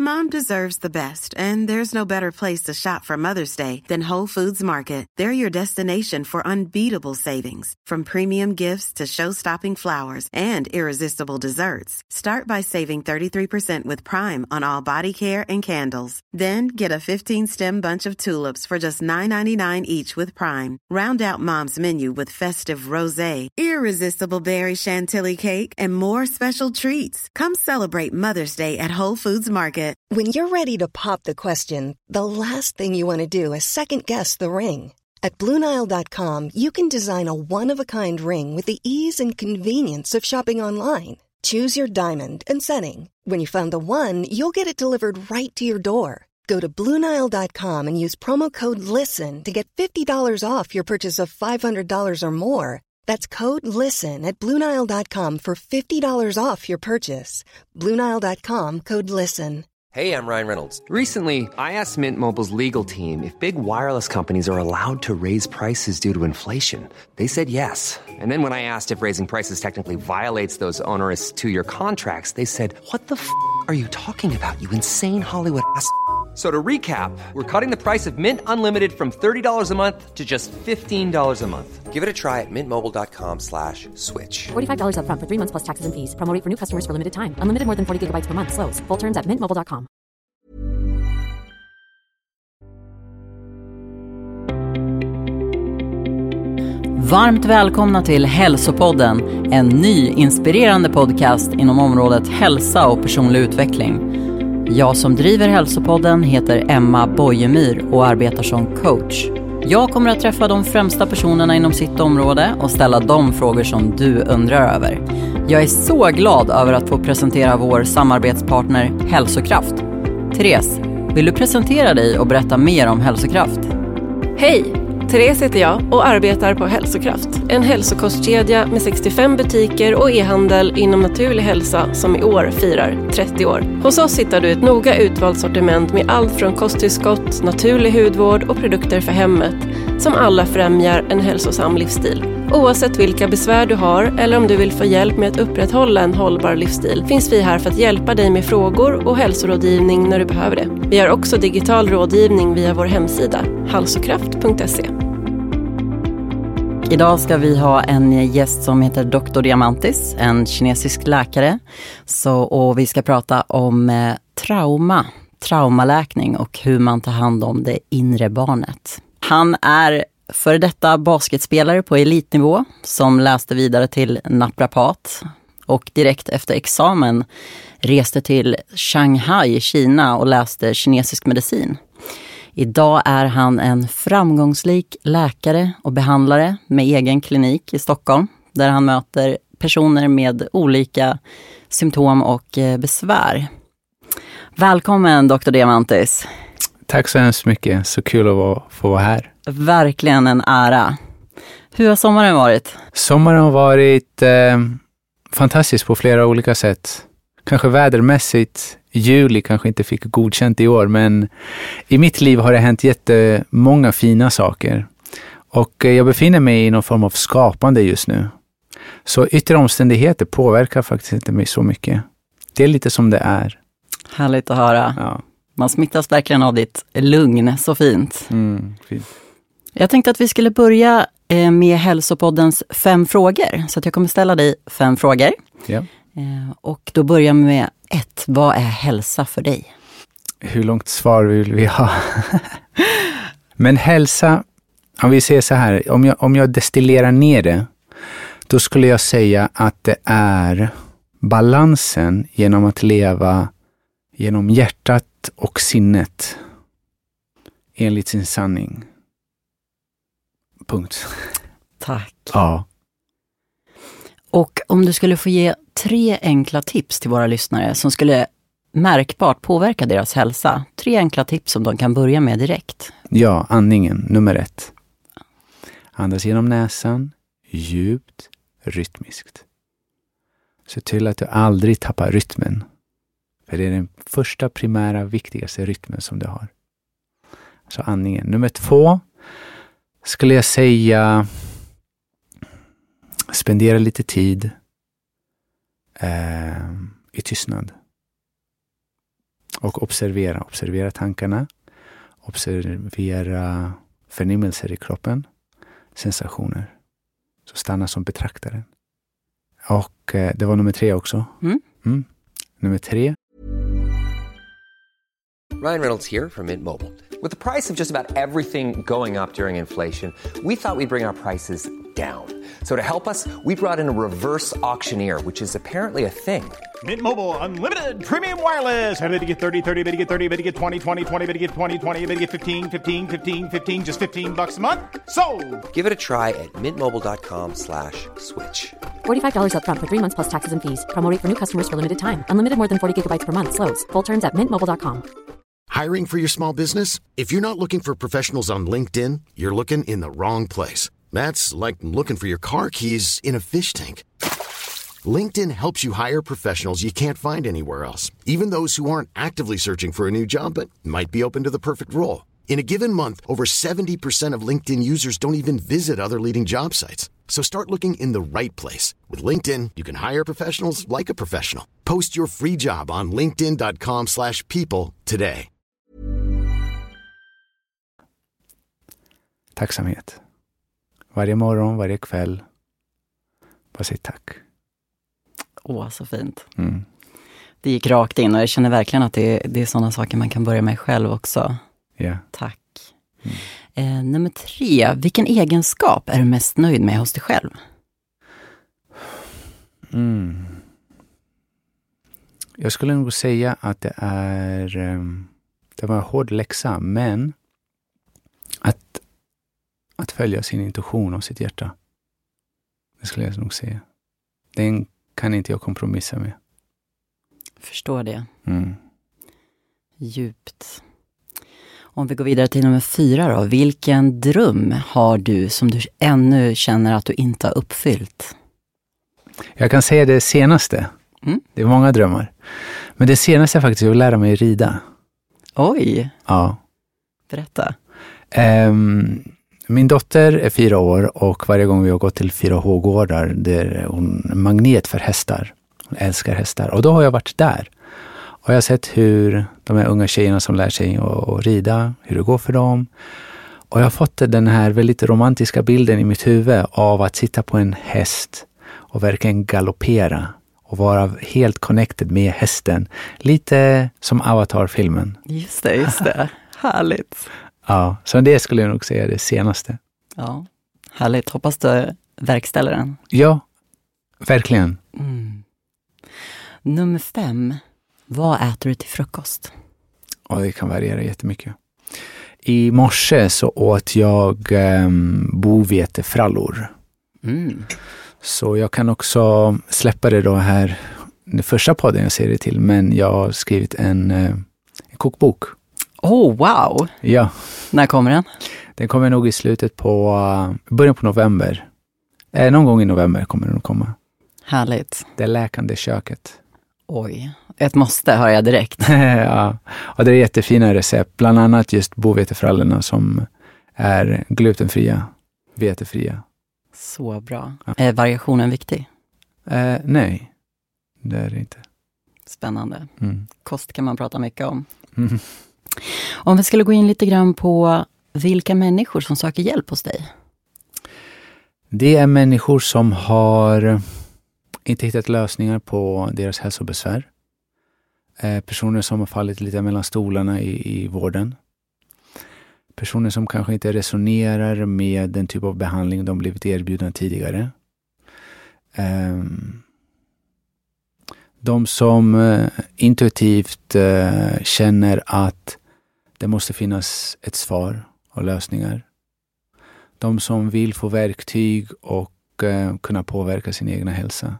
Mom deserves the best, and there's no better place to shop for Mother's Day than Whole Foods Market. They're your destination for unbeatable savings, from premium gifts to show-stopping flowers and irresistible desserts. Start by saving 33% with Prime on all body care and candles. Then get a 15-stem bunch of tulips for just $9.99 each with Prime. Round out Mom's menu with festive rosé, irresistible berry chantilly cake, and more special treats. Come celebrate Mother's Day at Whole Foods Market. When you're ready to pop the question, the last thing you want to do is second-guess the ring. At BlueNile.com, you can design a one-of-a-kind ring with the ease and convenience of shopping online. Choose your diamond and setting. When you find the one, you'll get it delivered right to your door. Go to BlueNile.com and use promo code LISTEN to get $50 off your purchase of $500 or more. That's code LISTEN at BlueNile.com for $50 off your purchase. BlueNile.com, code LISTEN. Hey, I'm Ryan Reynolds. Recently, I asked Mint Mobile's legal team if big wireless companies are allowed to raise prices due to inflation. They said yes. And then when I asked if raising prices technically violates those onerous two-year contracts, they said, "What the f*** are you talking about, you insane Hollywood ass?" So to recap, we're cutting the price of Mint Unlimited from $30 a month to just $15 a month. Give it a try at mintmobile.com/switch. $45 up front for 3 months plus taxes and fees. Promo rate for new customers for limited time. Unlimited more than 40 gigabytes per month. Slows full terms at mintmobile.com. Varmt välkomna till Hälsopodden, en ny inspirerande podcast inom området hälsa och personlig utveckling. Jag som driver Hälsopodden heter Emma Bojemyr och arbetar som coach. Jag kommer att träffa de främsta personerna inom sitt område och ställa de frågor som du undrar över. Jag är så glad över att få presentera vår samarbetspartner Hälsokraft. Therese, vill du presentera dig och berätta mer om Hälsokraft? Hej! Therese heter jag och arbetar på Hälsokraft. En hälsokostkedja med 65 butiker och e-handel inom naturlig hälsa som i år firar 30 år. Hos oss hittar du ett noga utvalt sortiment med allt från kosttillskott, naturlig hudvård och produkter för hemmet som alla främjar en hälsosam livsstil. Oavsett vilka besvär du har eller om du vill få hjälp med att upprätthålla en hållbar livsstil finns vi här för att hjälpa dig med frågor och hälsorådgivning när du behöver det. Vi har också digital rådgivning via vår hemsida, hälsokraft.se. Idag ska vi ha en gäst som heter Dr. Diamantis, en kinesisk läkare. Och vi ska prata om traumaläkning och hur man tar hand om det inre barnet. Han är för detta basketspelare på elitnivå som läste vidare till naprapat och direkt efter examen reste till Shanghai i Kina och läste kinesisk medicin. Idag är han en framgångsrik läkare och behandlare med egen klinik i Stockholm där han möter personer med olika symptom och besvär. Välkommen Dr. Diamantis. Tack så hemskt mycket, så kul att få vara här. Verkligen en ära. Hur har sommaren varit? Sommaren har varit fantastisk på flera olika sätt. Kanske vädermässigt, juli kanske inte fick godkänt i år, men i mitt liv har det hänt jättemånga fina saker. Och jag befinner mig i någon form av skapande just nu. Så yttre omständigheter påverkar faktiskt inte mig så mycket. Det är lite som det är. Härligt att höra. Ja. Man smittas verkligen av ditt lugn, så fint. Fint. Jag tänkte att vi skulle börja med Hälsopoddens 5 frågor. Så att jag kommer ställa dig 5 frågor. Ja. Och då börjar vi med 1. Vad är hälsa för dig? Hur långt svar vill vi ha? Men hälsa, om vi säger så här, om jag destillerar ner det, då skulle jag säga att det är balansen genom att leva genom hjärtat och sinnet enligt sin sanning. Punkt. Tack. Ja. Och om du skulle få ge 3 enkla tips till våra lyssnare som skulle märkbart påverka deras hälsa. 3 enkla tips som de kan börja med direkt. Ja, andningen, nummer 1. Andas genom näsan, djupt, rytmiskt. Se till att du aldrig tappar rytmen. För det är den första primära, viktigaste rytmen som du har. Så andningen. Nummer 2 skulle jag säga spendera lite tid i tystnad. Och observera tankarna. Observera förnimmelser i kroppen. Sensationer. Så stanna som betraktaren. Och det var nummer 3 också. Nummer 3. Ryan Reynolds here from Mint Mobile. With the price of just about everything going up during inflation, we thought we'd bring our prices down. So to help us, we brought in a reverse auctioneer, which is apparently a thing. Mint Mobile Unlimited Premium Wireless. How to get 30, 30, bit to get 30, bit to get 20, 20, 20, bit to get 20, 20, bit to get 15, 15, 15, 15, just $15 a month? Sold! Give it a try at mintmobile.com/switch. $45 up front for 3 months plus taxes and fees. Promo rate for new customers for limited time. Unlimited more than 40 gigabytes per month slows. Full terms at mintmobile.com. Hiring for your small business? If you're not looking for professionals on LinkedIn, you're looking in the wrong place. That's like looking for your car keys in a fish tank. LinkedIn helps you hire professionals you can't find anywhere else, even those who aren't actively searching for a new job but might be open to the perfect role. In a given month, over 70% of LinkedIn users don't even visit other leading job sites. So start looking in the right place. With LinkedIn, you can hire professionals like a professional. Post your free job on linkedin.com/people today. Tacksamhet. Varje morgon, varje kväll. Bara säg tack. Så fint. Det gick rakt in och jag känner verkligen att det är sådana saker man kan börja med själv också. Ja. Tack. Nummer 3. Vilken egenskap är du mest nöjd med hos dig själv? Jag skulle nog säga att det var en hård läxa, men att följa sin intuition och sitt hjärta. Det skulle jag nog säga. Den kan inte jag kompromissa med. Förstår det. Djupt. Om vi går vidare till nummer 4 då. Vilken dröm har du som du ännu känner att du inte har uppfyllt? Jag kan säga det senaste. Det är många drömmar. Men det senaste är faktiskt att lära mig rida. Oj! Ja. Berätta. Min dotter är 4 år och varje gång vi har gått till 4H-gårdar där är hon en magnet för hästar. Hon älskar hästar. Och då har jag varit där. Och jag har sett hur de här unga tjejerna som lär sig att rida, hur det går för dem. Och jag har fått den här väldigt romantiska bilden i mitt huvud av att sitta på en häst och verkligen galoppera. Och vara helt connected med hästen. Lite som Avatar-filmen. Just det. Härligt. Ja, så det skulle jag nog säga det senaste. Ja, härligt. Hoppas du verkställer den. Ja, verkligen. Nummer 5. Vad äter du till frukost? Det kan variera jättemycket. I morse så åt jag bovetefrallor. Så jag kan också släppa det då här. Den första podden jag ser det till. Men jag har skrivit en kokbok. Wow! Ja. När kommer den? Den kommer nog i början på november. Någon gång i november kommer den att komma. Härligt. Det läkande köket. Oj, ett måste hör jag direkt. Ja, och det är jättefina recept. Bland annat just bovetefrallorna som är glutenfria, vetefria. Så bra. Ja. Är variationen viktig? Nej, det är det inte. Spännande. Kost kan man prata mycket om. Om vi skulle gå in lite grann på vilka människor som söker hjälp hos dig? Det är människor som har inte hittat lösningar på deras hälsobesvär. Personer som har fallit lite mellan stolarna i vården. Personer som kanske inte resonerar med den typ av behandling de blivit erbjudna tidigare. De som intuitivt känner att det måste finnas ett svar och lösningar. De som vill få verktyg och kunna påverka sin egna hälsa.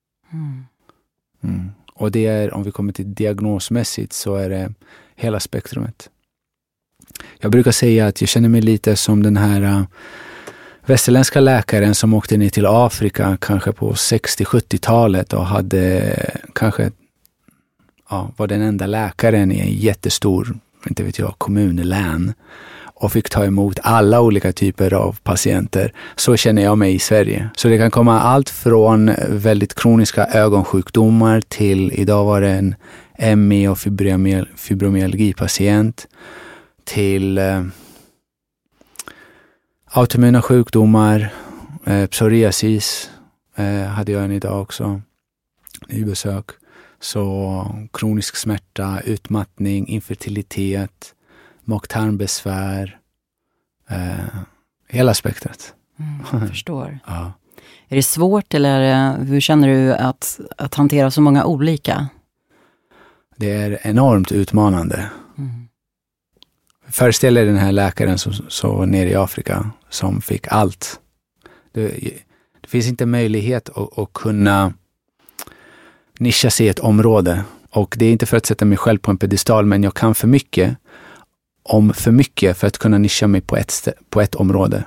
Och det är, om vi kommer till diagnosmässigt, så är det hela spektrumet. Jag brukar säga att jag känner mig lite som den här västerländska läkaren som åkte ner till Afrika kanske på 60-70-talet och hade kanske var den enda läkaren i en jättestor, inte vet jag, kommun eller län och fick ta emot alla olika typer av patienter. Så känner jag mig i Sverige. Så det kan komma allt från väldigt kroniska ögonsjukdomar till, idag var det ME och fibromyalgipatient till autoimmuna sjukdomar, psoriasis hade jag en idag också, nybesök. Så kronisk smärta, utmattning, infertilitet, mag-tarmbesvär, hela spektrat. Jag förstår. Ja. Är det svårt eller hur känner du att hantera så många olika? Det är enormt utmanande. Föreställ er den här läkaren som nere i Afrika som fick allt. Det finns inte möjlighet att kunna nischa sig i ett område. Och det är inte för att sätta mig själv på en pedestal, men jag kan för mycket för att kunna nischa mig på ett område.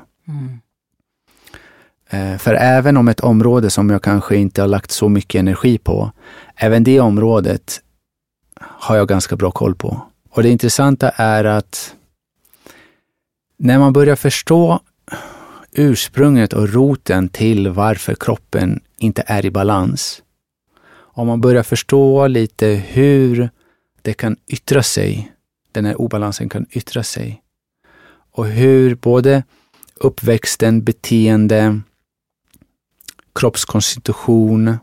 För även om ett område som jag kanske inte har lagt så mycket energi på, även det området har jag ganska bra koll på. Och det intressanta är att när man börjar förstå ursprunget och roten till varför kroppen inte är i balans, om man börjar förstå lite hur det kan yttra sig, den här obalansen kan yttra sig, och hur både uppväxten, beteende, kroppskonstitution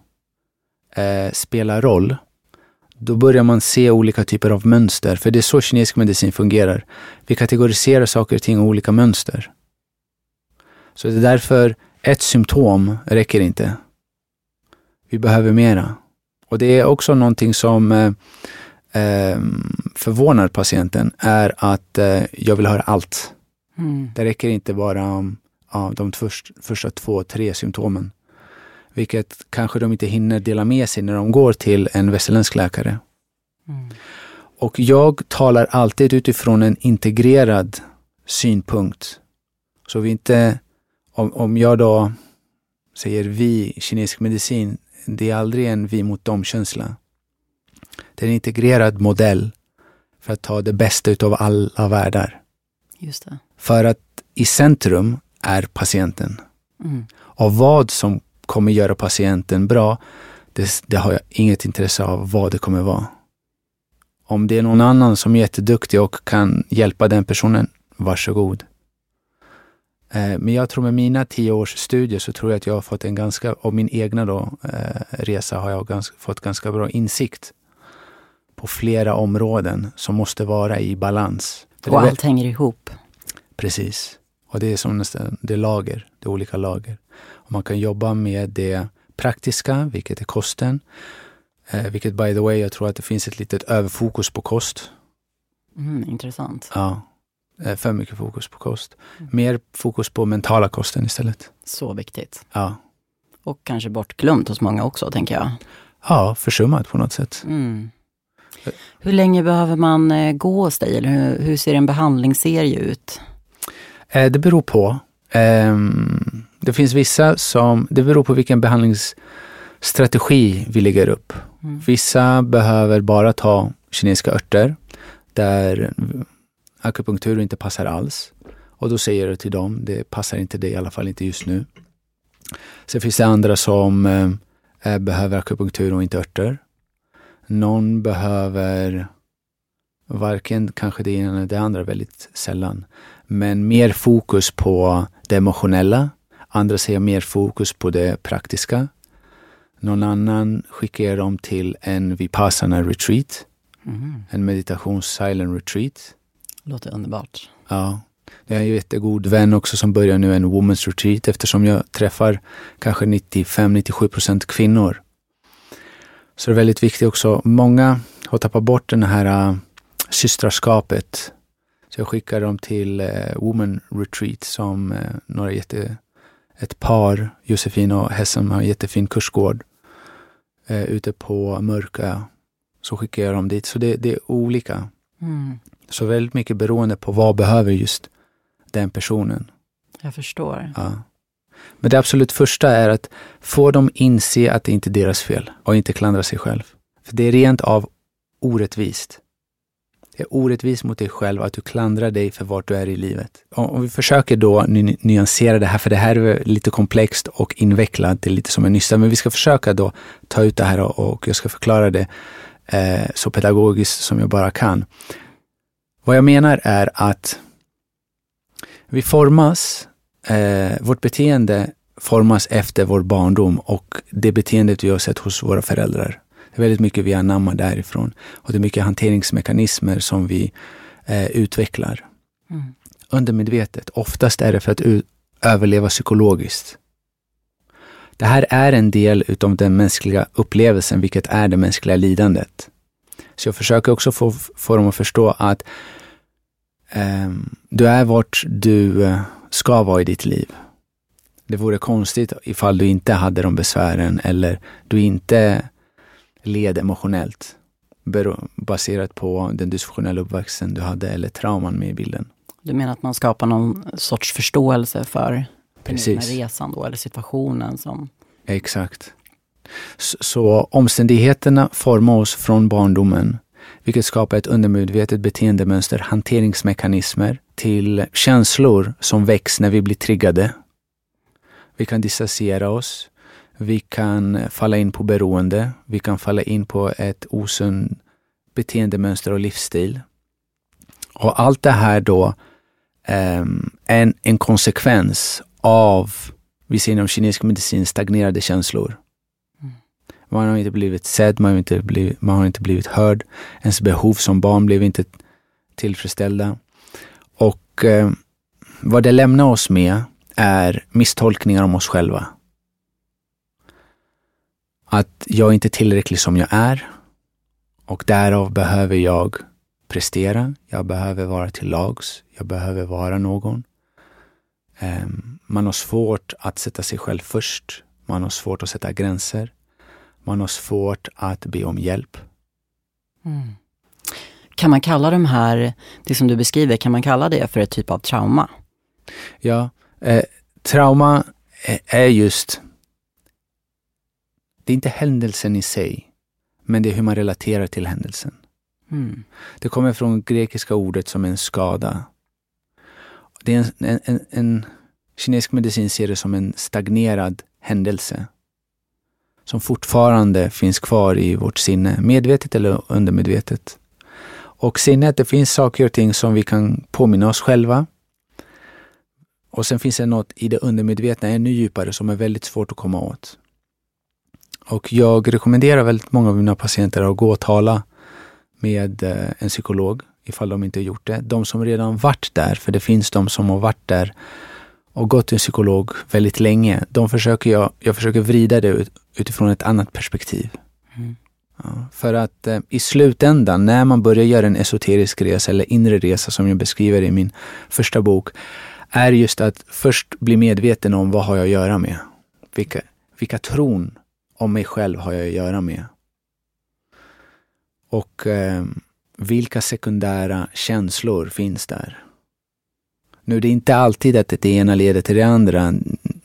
spelar roll, då börjar man se olika typer av mönster. För det är så kinesisk medicin fungerar. Vi kategoriserar saker och ting i olika mönster. Så det är därför ett symptom räcker inte. Vi behöver mera. Och det är också någonting som förvånar patienten, är att jag vill höra allt. Det räcker inte bara de första 2-3 symptomen. Vilket kanske de inte hinner dela med sig när de går till en västerländsk läkare. Och jag talar alltid utifrån en integrerad synpunkt. Så vi inte, om jag då säger vi, kinesisk medicin, det är aldrig en vi mot dem-känsla. Det är en integrerad modell för att ta det bästa utav alla världar. Just det. För att i centrum är patienten. Och vad som kommer göra patienten bra, det har jag inget intresse av vad det kommer vara. Om det är någon annan som är jätteduktig och kan hjälpa den personen, varsågod. Men jag tror med mina 10 års studier så tror jag att jag har fått en ganska, och min egna resa har jag fått ganska bra insikt på flera områden som måste vara i balans. Och allt hänger ihop. Precis. Och det är som nästan, det är lager, det är olika lager. Och man kan jobba med det praktiska, vilket är kosten. Vilket by the way, jag tror att det finns ett litet överfokus på kost. Intressant. Ja, för mycket fokus på kost. Mer fokus på mentala kosten istället. Så viktigt. Ja. Och kanske bortglömt hos många också, tänker jag. Ja, försummat på något sätt. Hur länge behöver man gå hos dig? Eller hur ser en behandlingsserie ut? Det beror på. Det finns vissa som, det beror på vilken behandlingsstrategi vi lägger upp. Vissa behöver bara ta kinesiska örter där akupunktur inte passar alls. Och då säger jag till dem, det passar inte det, i alla fall inte just nu. Sen finns det andra som behöver akupunktur och inte örter. Någon behöver varken kanske det ena eller det andra, väldigt sällan. Men mer fokus på det emotionella. Andra säger mer fokus på det praktiska. Någon annan skickar dem till en vipassana retreat. En meditations silent retreat. Låter underbart. Ja. Jag är en jättegod vän också som börjar nu en women's retreat, eftersom jag träffar kanske 95-97% kvinnor. Så det är väldigt viktigt också. Många har tappat bort den här systraskapet. Så jag skickar dem till Women Retreat som ett par, Josefin och Hessam, har en jättefin kursgård ute på Mörkö. Så skickar jag dem dit. Så det är olika. Så väldigt mycket beroende på vad behöver just den personen. Jag förstår. Ja. Men det absolut första är att få dem inse att det inte är deras fel och inte klandra sig själv. För det är rent av orättvist. Det är orättvist mot dig själv att du klandrar dig för vart du är i livet. Om vi försöker då nyansera det här, för det här är lite komplext och invecklat, det är lite som en nysta, men vi ska försöka då ta ut det här och jag ska förklara det så pedagogiskt som jag bara kan. Vad jag menar är att vi formas, vårt beteende formas efter vår barndom och det beteendet vi har sett hos våra föräldrar. Det är väldigt mycket vi anammar därifrån och det är mycket hanteringsmekanismer som vi utvecklar. Undermedvetet. Oftast är det för att överleva psykologiskt. Det här är en del utav den mänskliga upplevelsen, vilket är det mänskliga lidandet. Så jag försöker också få dem att förstå att du är vart du ska vara i ditt liv. Det vore konstigt ifall du inte hade de besvären eller du inte led emotionellt baserat på den dysfunktionella uppväxten du hade eller trauman med i bilden. Du menar att man skapar någon sorts förståelse för den egna Precis. resan då, eller situationen som... Exakt. Så omständigheterna formar oss från barndomen, vilket skapar ett undermedvetet beteendemönster, hanteringsmekanismer till känslor som väcks när vi blir triggade. Vi kan distansera oss, vi kan falla in på beroende, vi kan falla in på ett osund beteendemönster och livsstil. Och allt det här då är en konsekvens av, vi ser inom kinesisk medicin, stagnerade känslor. Man har inte blivit sedd, man har inte blivit hörd. Ens behov som barn blev inte tillfredsställda. Och vad det lämnar oss med är misstolkningar om oss själva. Att jag inte är tillräcklig som jag är. Och därav behöver jag prestera. Jag behöver vara till lags. Jag behöver vara någon. Man har svårt att sätta sig själv först. Man har svårt att sätta gränser. Man har svårt att be om hjälp. Kan man kalla de här, det som du beskriver, kan man kalla det för ett typ av trauma? Ja, trauma är just, det är inte händelsen i sig, men det är hur man relaterar till händelsen. Det kommer från grekiska ordet som en skada. Det är en kinesisk medicin ser det som en stagnerad händelse som fortfarande finns kvar i vårt sinne, medvetet eller undermedvetet. Och sinnet, det finns saker och ting som vi kan påminna oss själva. Och sen finns det något i det undermedvetna ännu djupare som är väldigt svårt att komma åt. Och jag rekommenderar väldigt många av mina patienter att gå och tala med en psykolog ifall de inte har gjort det. De som redan varit där, för det finns de som har varit där och gått till en psykolog väldigt länge. Jag försöker vrida det utifrån ett annat perspektiv. Ja, för att i slutändan, när man börjar göra en esoterisk resa eller inre resa som jag beskriver i min första bok, är just att först bli medveten om vad har jag att göra med. Vilka tron om mig själv har jag att göra med. Och vilka sekundära känslor finns där. Nu det är inte alltid att det ena leder till det andra.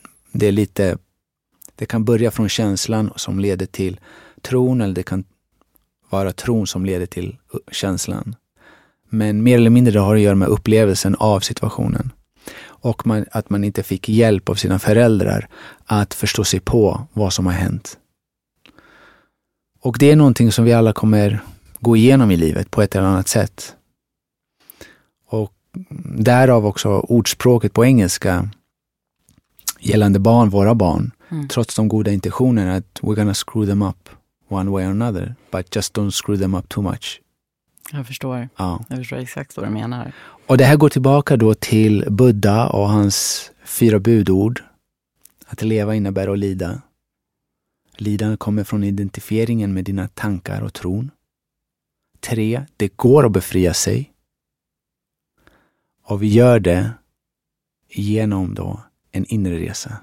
Det kan börja från känslan som leder till tron, eller det kan vara tron som leder till känslan. Men mer eller mindre det har att göra med upplevelsen av situationen. Och att man inte fick hjälp av sina föräldrar att förstå sig på vad som har hänt. Och det är någonting som vi alla kommer gå igenom i livet på ett eller annat sätt. Och därav också ordspråket på engelska gällande våra barn, trots de goda intentionerna, att we're gonna screw them up one way or another, but just don't screw them up too much. Jag förstår. Ja. Jag förstår exakt vad du menar. Och det här går tillbaka då till Buddha och hans 4 budord. Att leva innebär att lida. Lidande kommer från identifieringen med dina tankar och tron. 3. Det går att befria sig. Och vi gör det genom då en inre resa.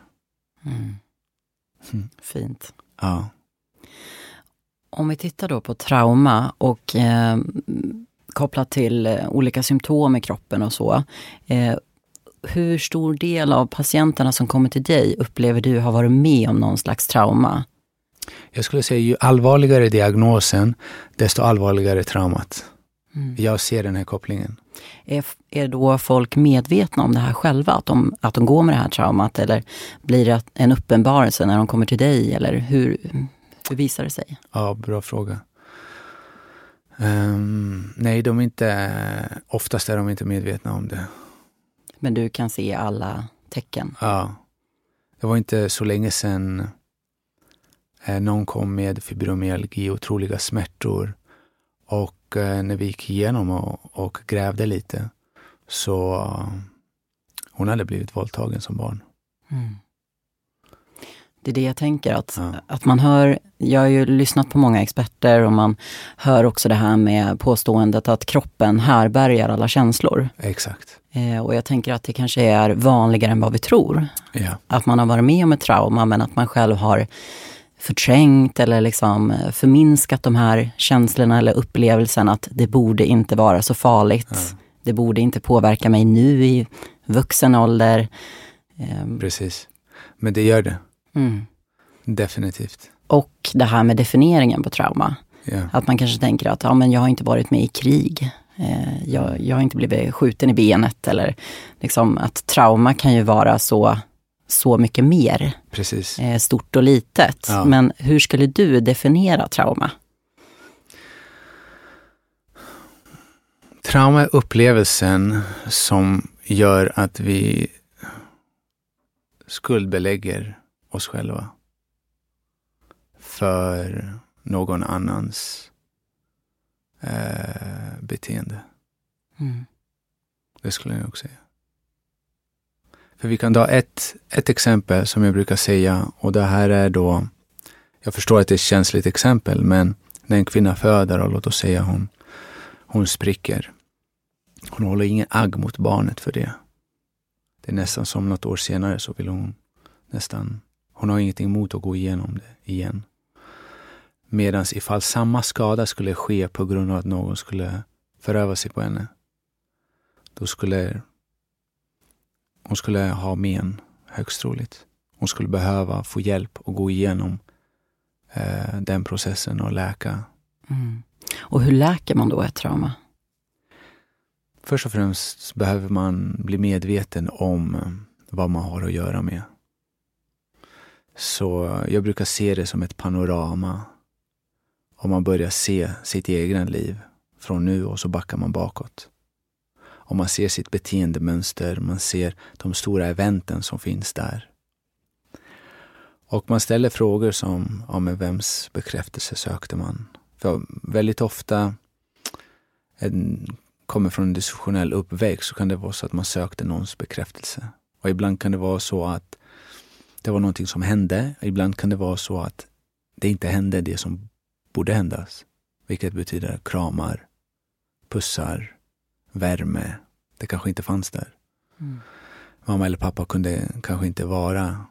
Fint. Ja. Om vi tittar då på trauma och kopplat till olika symptom i kroppen och så. Hur stor del av patienterna som kommer till dig upplever du har varit med om någon slags trauma? Jag skulle säga ju allvarligare diagnosen, desto allvarligare traumat. Jag ser den här kopplingen. Är då folk medvetna om det här själva? Att de går med det här traumat? Eller blir det en uppenbarelse när de kommer till dig? Eller hur visar det sig? Ja, bra fråga. Nej, oftast är de inte medvetna om det. Men du kan se alla tecken? Ja. Det var inte så länge sedan någon kom med fibromyalgi, otroliga smärtor. Och när vi gick igenom och grävde lite så hon hade blivit våldtagen som barn. Mm. Det är det jag tänker, att man hör, jag har ju lyssnat på många experter och man hör också det här med påståendet att kroppen härbärgar alla känslor. Exakt. Och jag tänker att det kanske är vanligare än vad vi tror. Ja. Att man har varit med om ett trauma men att man själv har förträngt eller liksom förminskat de här känslorna eller upplevelsen att det borde inte vara så farligt. Ja. Det borde inte påverka mig nu i vuxen ålder. Precis. Men det gör det. Mm. Definitivt. Och det här med definieringen på trauma. Ja. Att man kanske tänker att men jag har inte varit med i krig. Jag har inte blivit skjuten i benet. Eller liksom att trauma kan ju vara så mycket mer. Precis. Stort och litet. Ja. Men hur skulle du definiera trauma? Trauma är upplevelsen som gör att vi skuldbelägger oss själva för någon annans beteende. Mm. Det skulle jag också säga. För vi kan ta ett exempel som jag brukar säga, och det här är då, jag förstår att det är ett känsligt exempel, men när en kvinna föder och låt oss säga hon spricker. Hon håller ingen agg mot barnet för det. Det är nästan som något år senare så vill hon har ingenting emot att gå igenom det igen. Medan ifall samma skada skulle ske på grund av att någon skulle föröva sig på henne, då skulle hon skulle ha men, högst troligt. Hon skulle behöva få hjälp att gå igenom den processen och läka. Mm. Och hur läker man då ett trauma? Först och främst behöver man bli medveten om vad man har att göra med. Så jag brukar se det som ett panorama. Om man börjar se sitt egen liv från nu och så backar man bakåt. Om man ser sitt beteendemönster, man ser de stora eventen som finns där. Och man ställer frågor som, med vems bekräftelse sökte man? För väldigt ofta kommer från en dysfunktionell uppväxt så kan det vara så att man sökte någons bekräftelse. Och ibland kan det vara så att det var någonting som hände. Ibland kan det vara så att det inte hände det som borde händas. Vilket betyder kramar, pussar, värme. Det kanske inte fanns där. Mm. Mamma eller pappa kunde kanske inte vara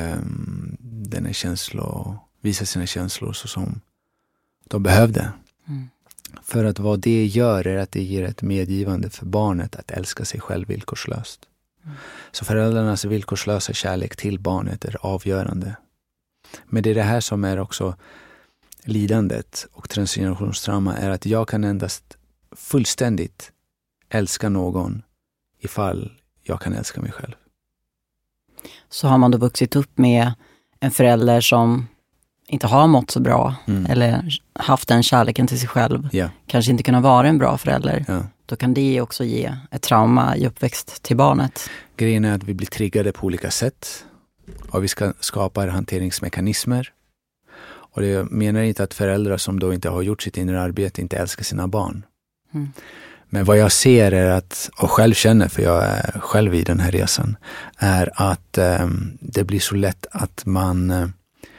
visa sina känslor så som de behövde. Mm. För att vad det gör är att det ger ett medgivande för barnet att älska sig själv villkorslöst. Mm. Så föräldrarnas villkorslösa kärlek till barnet är avgörande. Men det är det här som är också lidandet och transgenerationstrauma, är att jag kan endast fullständigt älska någon ifall jag kan älska mig själv. Så har man då vuxit upp med en förälder som inte har mått så bra eller haft den kärleken till sig själv, kanske inte kunna vara en bra förälder, då kan det också ge ett trauma i uppväxt till barnet. Grejen är att vi blir triggade på olika sätt och vi ska skapa hanteringsmekanismer. Och det menar inte att föräldrar som då inte har gjort sitt inre arbete inte älskar sina barn. Mm. Men vad jag ser är att, och själv känner, för jag är själv i den här resan, är att det blir så lätt att man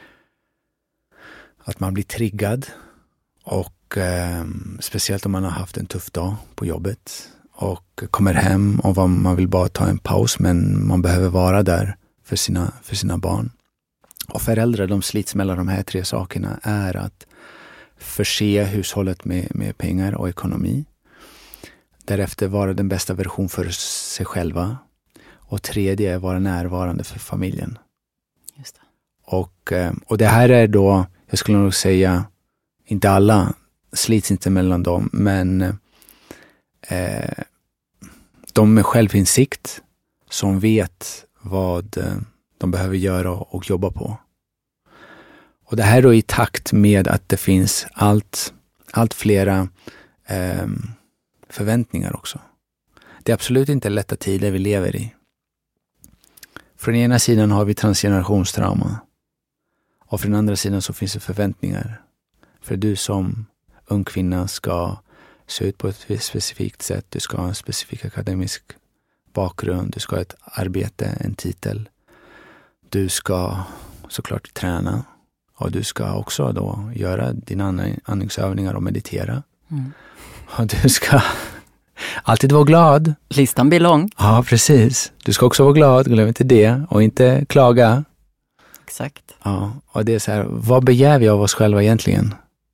blir triggad, och speciellt om man har haft en tuff dag på jobbet och kommer hem och man vill bara ta en paus, men man behöver vara där för sina barn. Och föräldrar, de slits mellan de här 3 sakerna, är att förse hushållet med pengar och ekonomi. Därefter vara den bästa version för sig själva. Och 3 är vara närvarande för familjen. Just det. Och det här är då, jag skulle nog säga, inte alla slits inte mellan dem, men de med självinsikt som vet vad de behöver göra och jobba på. Och det här är då i takt med att det finns allt flera förväntningar också. Det är absolut inte lätta tider vi lever i. Från ena sidan har vi transgenerationstrauma. Och från andra sidan så finns det förväntningar. För du som ung kvinna ska se ut på ett specifikt sätt. Du ska ha en specifik akademisk bakgrund. Du ska ha ett arbete, en titel. Du ska såklart träna. Och du ska också då göra dina andningsövningar och meditera. Och du ska alltid vara glad. Listan blir lång. Ja, precis. Du ska också vara glad, glöm inte det. Och inte klaga. Exakt. Ja, och det är så här, vad begär vi av oss själva egentligen?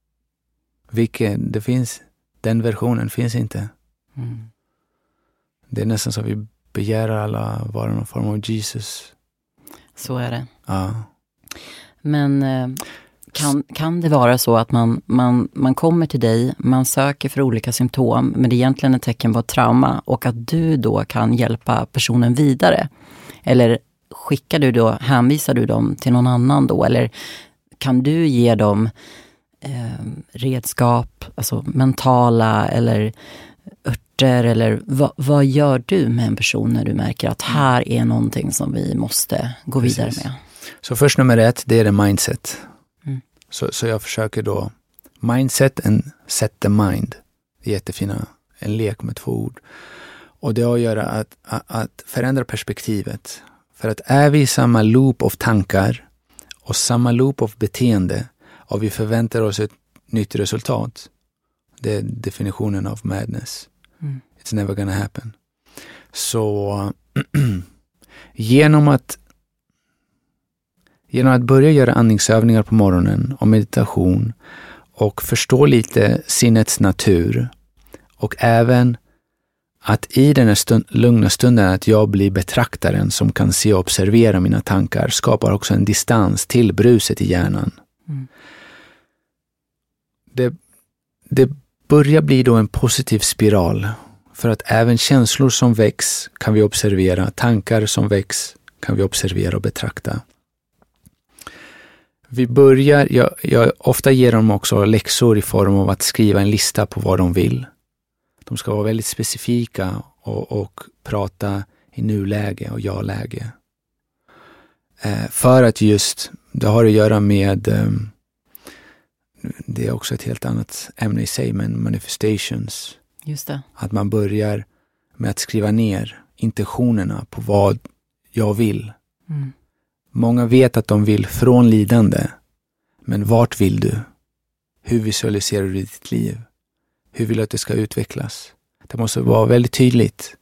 Den versionen finns inte. Det är nästan så vi begär alla vara någon form av Jesus. Så är det. Ja. Men kan det vara så att man kommer till dig, man söker för olika symptom, men det är egentligen ett tecken på ett trauma, och att du då kan hjälpa personen vidare? Eller hänvisar du dem till någon annan då? Eller kan du ge dem redskap, alltså mentala eller örter, eller vad gör du med en person när du märker att här är någonting som vi måste gå vidare med? Så först nummer 1, det är det mindset. Så jag försöker då mindset and set the mind. Det är jättefina, en lek med 2 ord. Och det har att göra att förändra perspektivet. För att är vi i samma loop av tankar och samma loop av beteende och vi förväntar oss ett nytt resultat. Det är definitionen av madness. It's never gonna happen. Så genom att börja göra andningsövningar på morgonen och meditation och förstå lite sinnets natur, och även att i den här lugna stunden att jag blir betraktaren som kan se och observera mina tankar, skapar också en distans till bruset i hjärnan. Det börjar bli då en positiv spiral, för att även känslor som väcks kan vi observera, tankar som väcks kan vi observera och betrakta. Vi börjar, jag ofta ger dem också läxor i form av att skriva en lista på vad de vill. De ska vara väldigt specifika och prata i nuläge och ja-läge. För att just, det har att göra med, det är också ett helt annat ämne i sig, men manifestations. Just det. Att man börjar med att skriva ner intentionerna på vad jag vill. Många vet att de vill från lidande. Men vart vill du? Hur visualiserar du ditt liv? Hur vill du att det ska utvecklas? Det måste vara väldigt tydligt.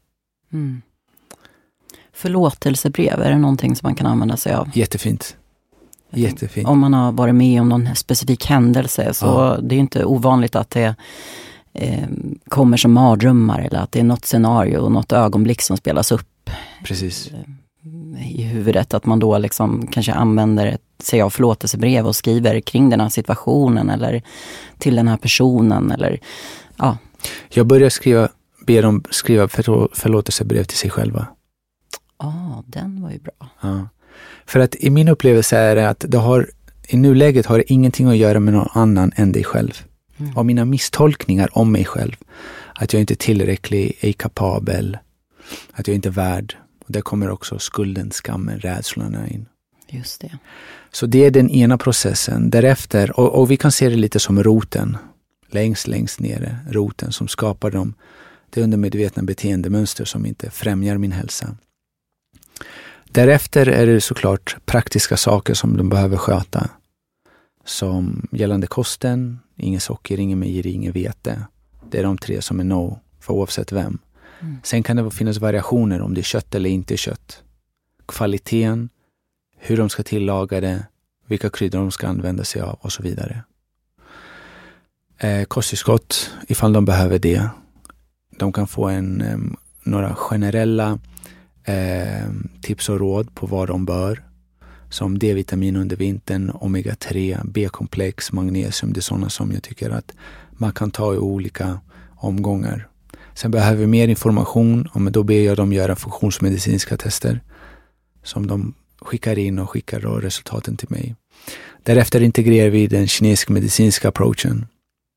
Förlåtelsebrev, är det någonting som man kan använda sig av? Jättefint. Jättefint. Om man har varit med om någon specifik händelse, så det är inte ovanligt att det kommer som mardrömmar, eller att det är något scenario och något ögonblick som spelas upp. Precis. I huvudet, att man då liksom kanske använder sig av förlåtelsebrev och skriver kring den här situationen eller till den här personen, eller ja. Jag börjar be dem skriva förlåtelsebrev till sig själva. Den var ju bra. Ja. För att i min upplevelse är det att i nuläget har det ingenting att göra med någon annan än dig själv. Av mina misstolkningar om mig själv. Att jag inte är tillräcklig, är kapabel, att jag inte är värd. Där kommer också skulden, skammen, rädslorna in. Just det. Så det är den ena processen. Därefter, och vi kan se det lite som roten. Längst nere, roten som skapar det undermedvetna beteendemönster som inte främjar min hälsa. Därefter är det såklart praktiska saker som de behöver sköta. Som gällande kosten, ingen socker, ingen mejeri, ingen vete. Det är de 3 som är no, för oavsett vem. Sen kan det finnas variationer om det är kött eller inte kött. Kvaliteten, hur de ska tillaga det, vilka kryddor de ska använda sig av och så vidare. Kosttillskott, ifall de behöver det. De kan få några generella tips och råd på vad de bör. Som D-vitamin under vintern, omega-3, B-komplex, magnesium. Det är sådana som jag tycker att man kan ta i olika omgångar. Sen behöver vi mer information, och då ber jag dem göra funktionsmedicinska tester som de skickar in och skickar då resultaten till mig. Därefter integrerar vi den kinesiska medicinska approachen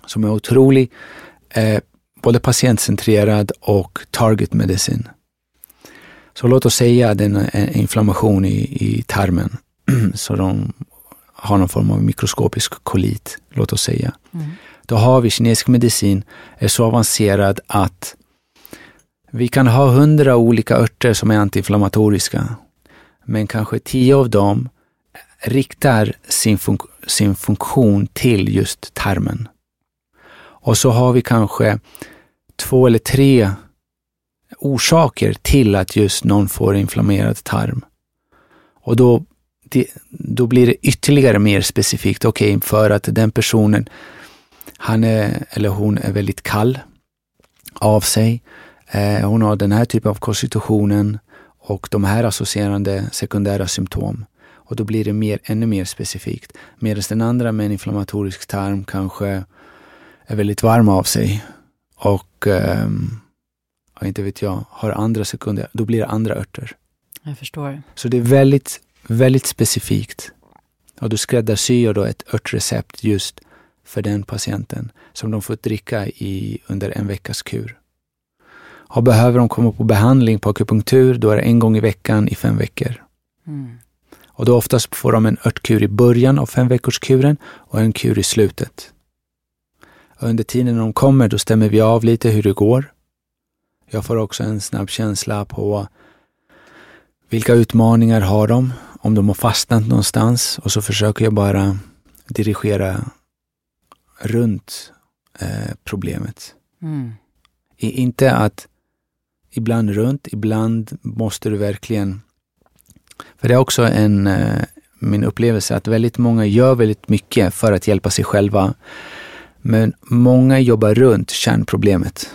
som är otrolig, både patientcentrerad och target medicin. Så låt oss säga att det är en inflammation i tarmen, så de har någon form av mikroskopisk kolit, låt oss säga. Då har vi kinesisk medicin är så avancerad att vi kan ha 100 olika örter som är antiinflammatoriska, men kanske 10 av dem riktar sin funktion till just tarmen. Och så har vi kanske 2 eller 3 orsaker till att just någon får inflammerad tarm. Och då blir det ytterligare mer specifikt. Okej, för att den personen, han eller hon är väldigt kall av sig. Hon har den här typen av konstitutionen och de här associerande sekundära symptom. Och då blir det ännu mer specifikt. Medan den andra med en inflammatorisk tarm kanske är väldigt varm av sig. Och inte vet jag, har andra sekunder, då blir det andra örter. Jag förstår. Så det är väldigt, väldigt specifikt. Och du skräddarsyr då ett örtrecept just för den patienten som de får dricka under en veckas kur. Och behöver de komma på behandling på akupunktur, då är det 1 gång i veckan i 5 veckor. Och då oftast får de en örtkur i början av 5-veckorskuren och en kur i slutet. Och under tiden när de kommer, då stämmer vi av lite hur det går. Jag får också en snabb känsla på vilka utmaningar har de, om de har fastnat någonstans, och så försöker jag bara dirigera runt problemet. Inte att ibland runt, ibland måste du verkligen, för det är också min upplevelse att väldigt många gör väldigt mycket för att hjälpa sig själva, men många jobbar runt kärnproblemet.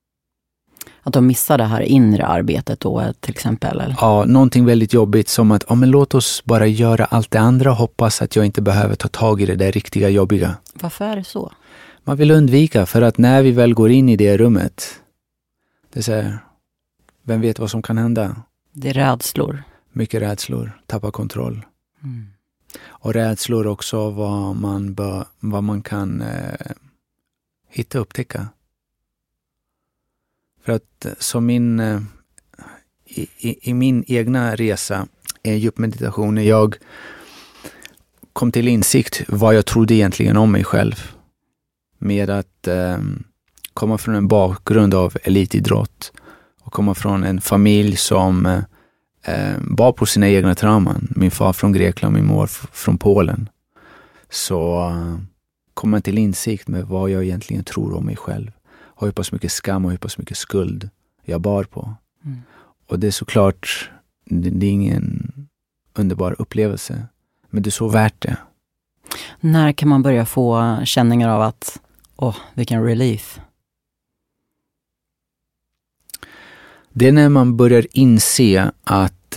Att de missar det här inre arbetet då till exempel? Eller? Ja, någonting väldigt jobbigt som att men låt oss bara göra allt det andra och hoppas att jag inte behöver ta tag i det där riktiga jobbiga. Varför är det så? Man vill undvika, för att när vi väl går in i det rummet, det är så här, vem vet vad som kan hända? Det är rädslor. Mycket rädslor, tappa kontroll. Och rädslor också vad man kan hitta och upptäcka. För att som i min egna resa i djupmeditation, när jag kom till insikt vad jag trodde egentligen om mig själv, med att komma från en bakgrund av elitidrott och komma från en familj som bar på sina egna trauman. Min far från Grekland, min mor från Polen. Så kom man till insikt med vad jag egentligen tror om mig själv. Och hur pass mycket skam och hur pass mycket skuld jag bar på. Och det är såklart, det är ingen underbar upplevelse. Men det är så värt det. När kan man börja få känningar av att, vilken relief? Det är när man börjar inse att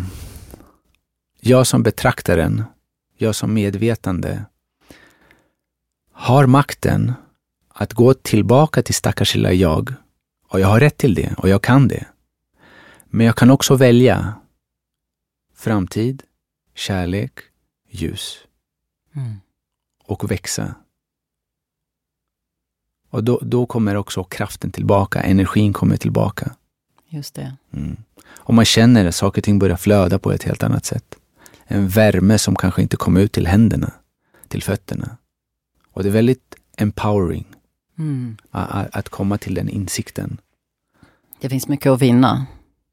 jag som betraktaren, jag som medvetande, har makten att gå tillbaka till stackars lilla jag. Och jag har rätt till det och jag kan det. Men jag kan också välja framtid, kärlek, ljus. Och växa. Och då kommer också kraften tillbaka, energin kommer tillbaka. Just det. Och man känner att saker och ting börjar flöda på ett helt annat sätt. En värme som kanske inte kom ut till händerna, till fötterna. Och det är väldigt empowering att komma till den insikten. Det finns mycket att vinna.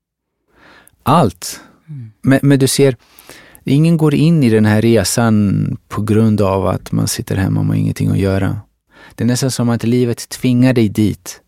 Allt. Men du ser, ingen går in i den här resan på grund av att man sitter hemma och har ingenting att göra. Det är nästan som att livet tvingar dig dit.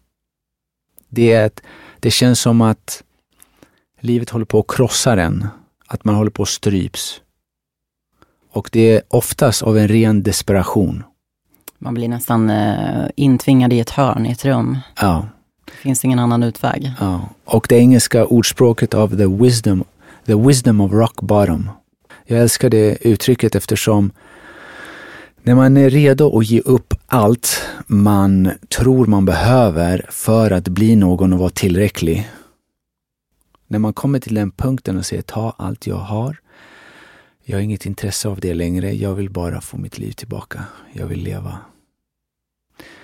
Det känns som att livet håller på att krossa en. Att man håller på att stryps. Och det är oftast av en ren desperation. Man blir nästan intvingad i ett hörn, i ett rum. Ja. Det finns ingen annan utväg. Ja. Och det engelska ordspråket av the wisdom of rock bottom. Jag älskar det uttrycket eftersom när man är redo att ge upp allt man tror man behöver för att bli någon och vara tillräcklig. När man kommer till den punkten och säger ta allt jag har. Jag har inget intresse av det längre. Jag vill bara få mitt liv tillbaka. Jag vill leva.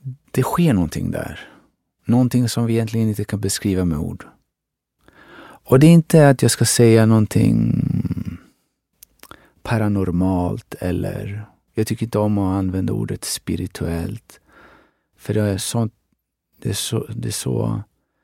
det sker någonting där. Någonting som vi egentligen inte kan beskriva med ord. Och det är inte att jag ska säga någonting paranormalt eller... Jag tycker inte om att använda ordet spirituellt. För det är sånt... Det är så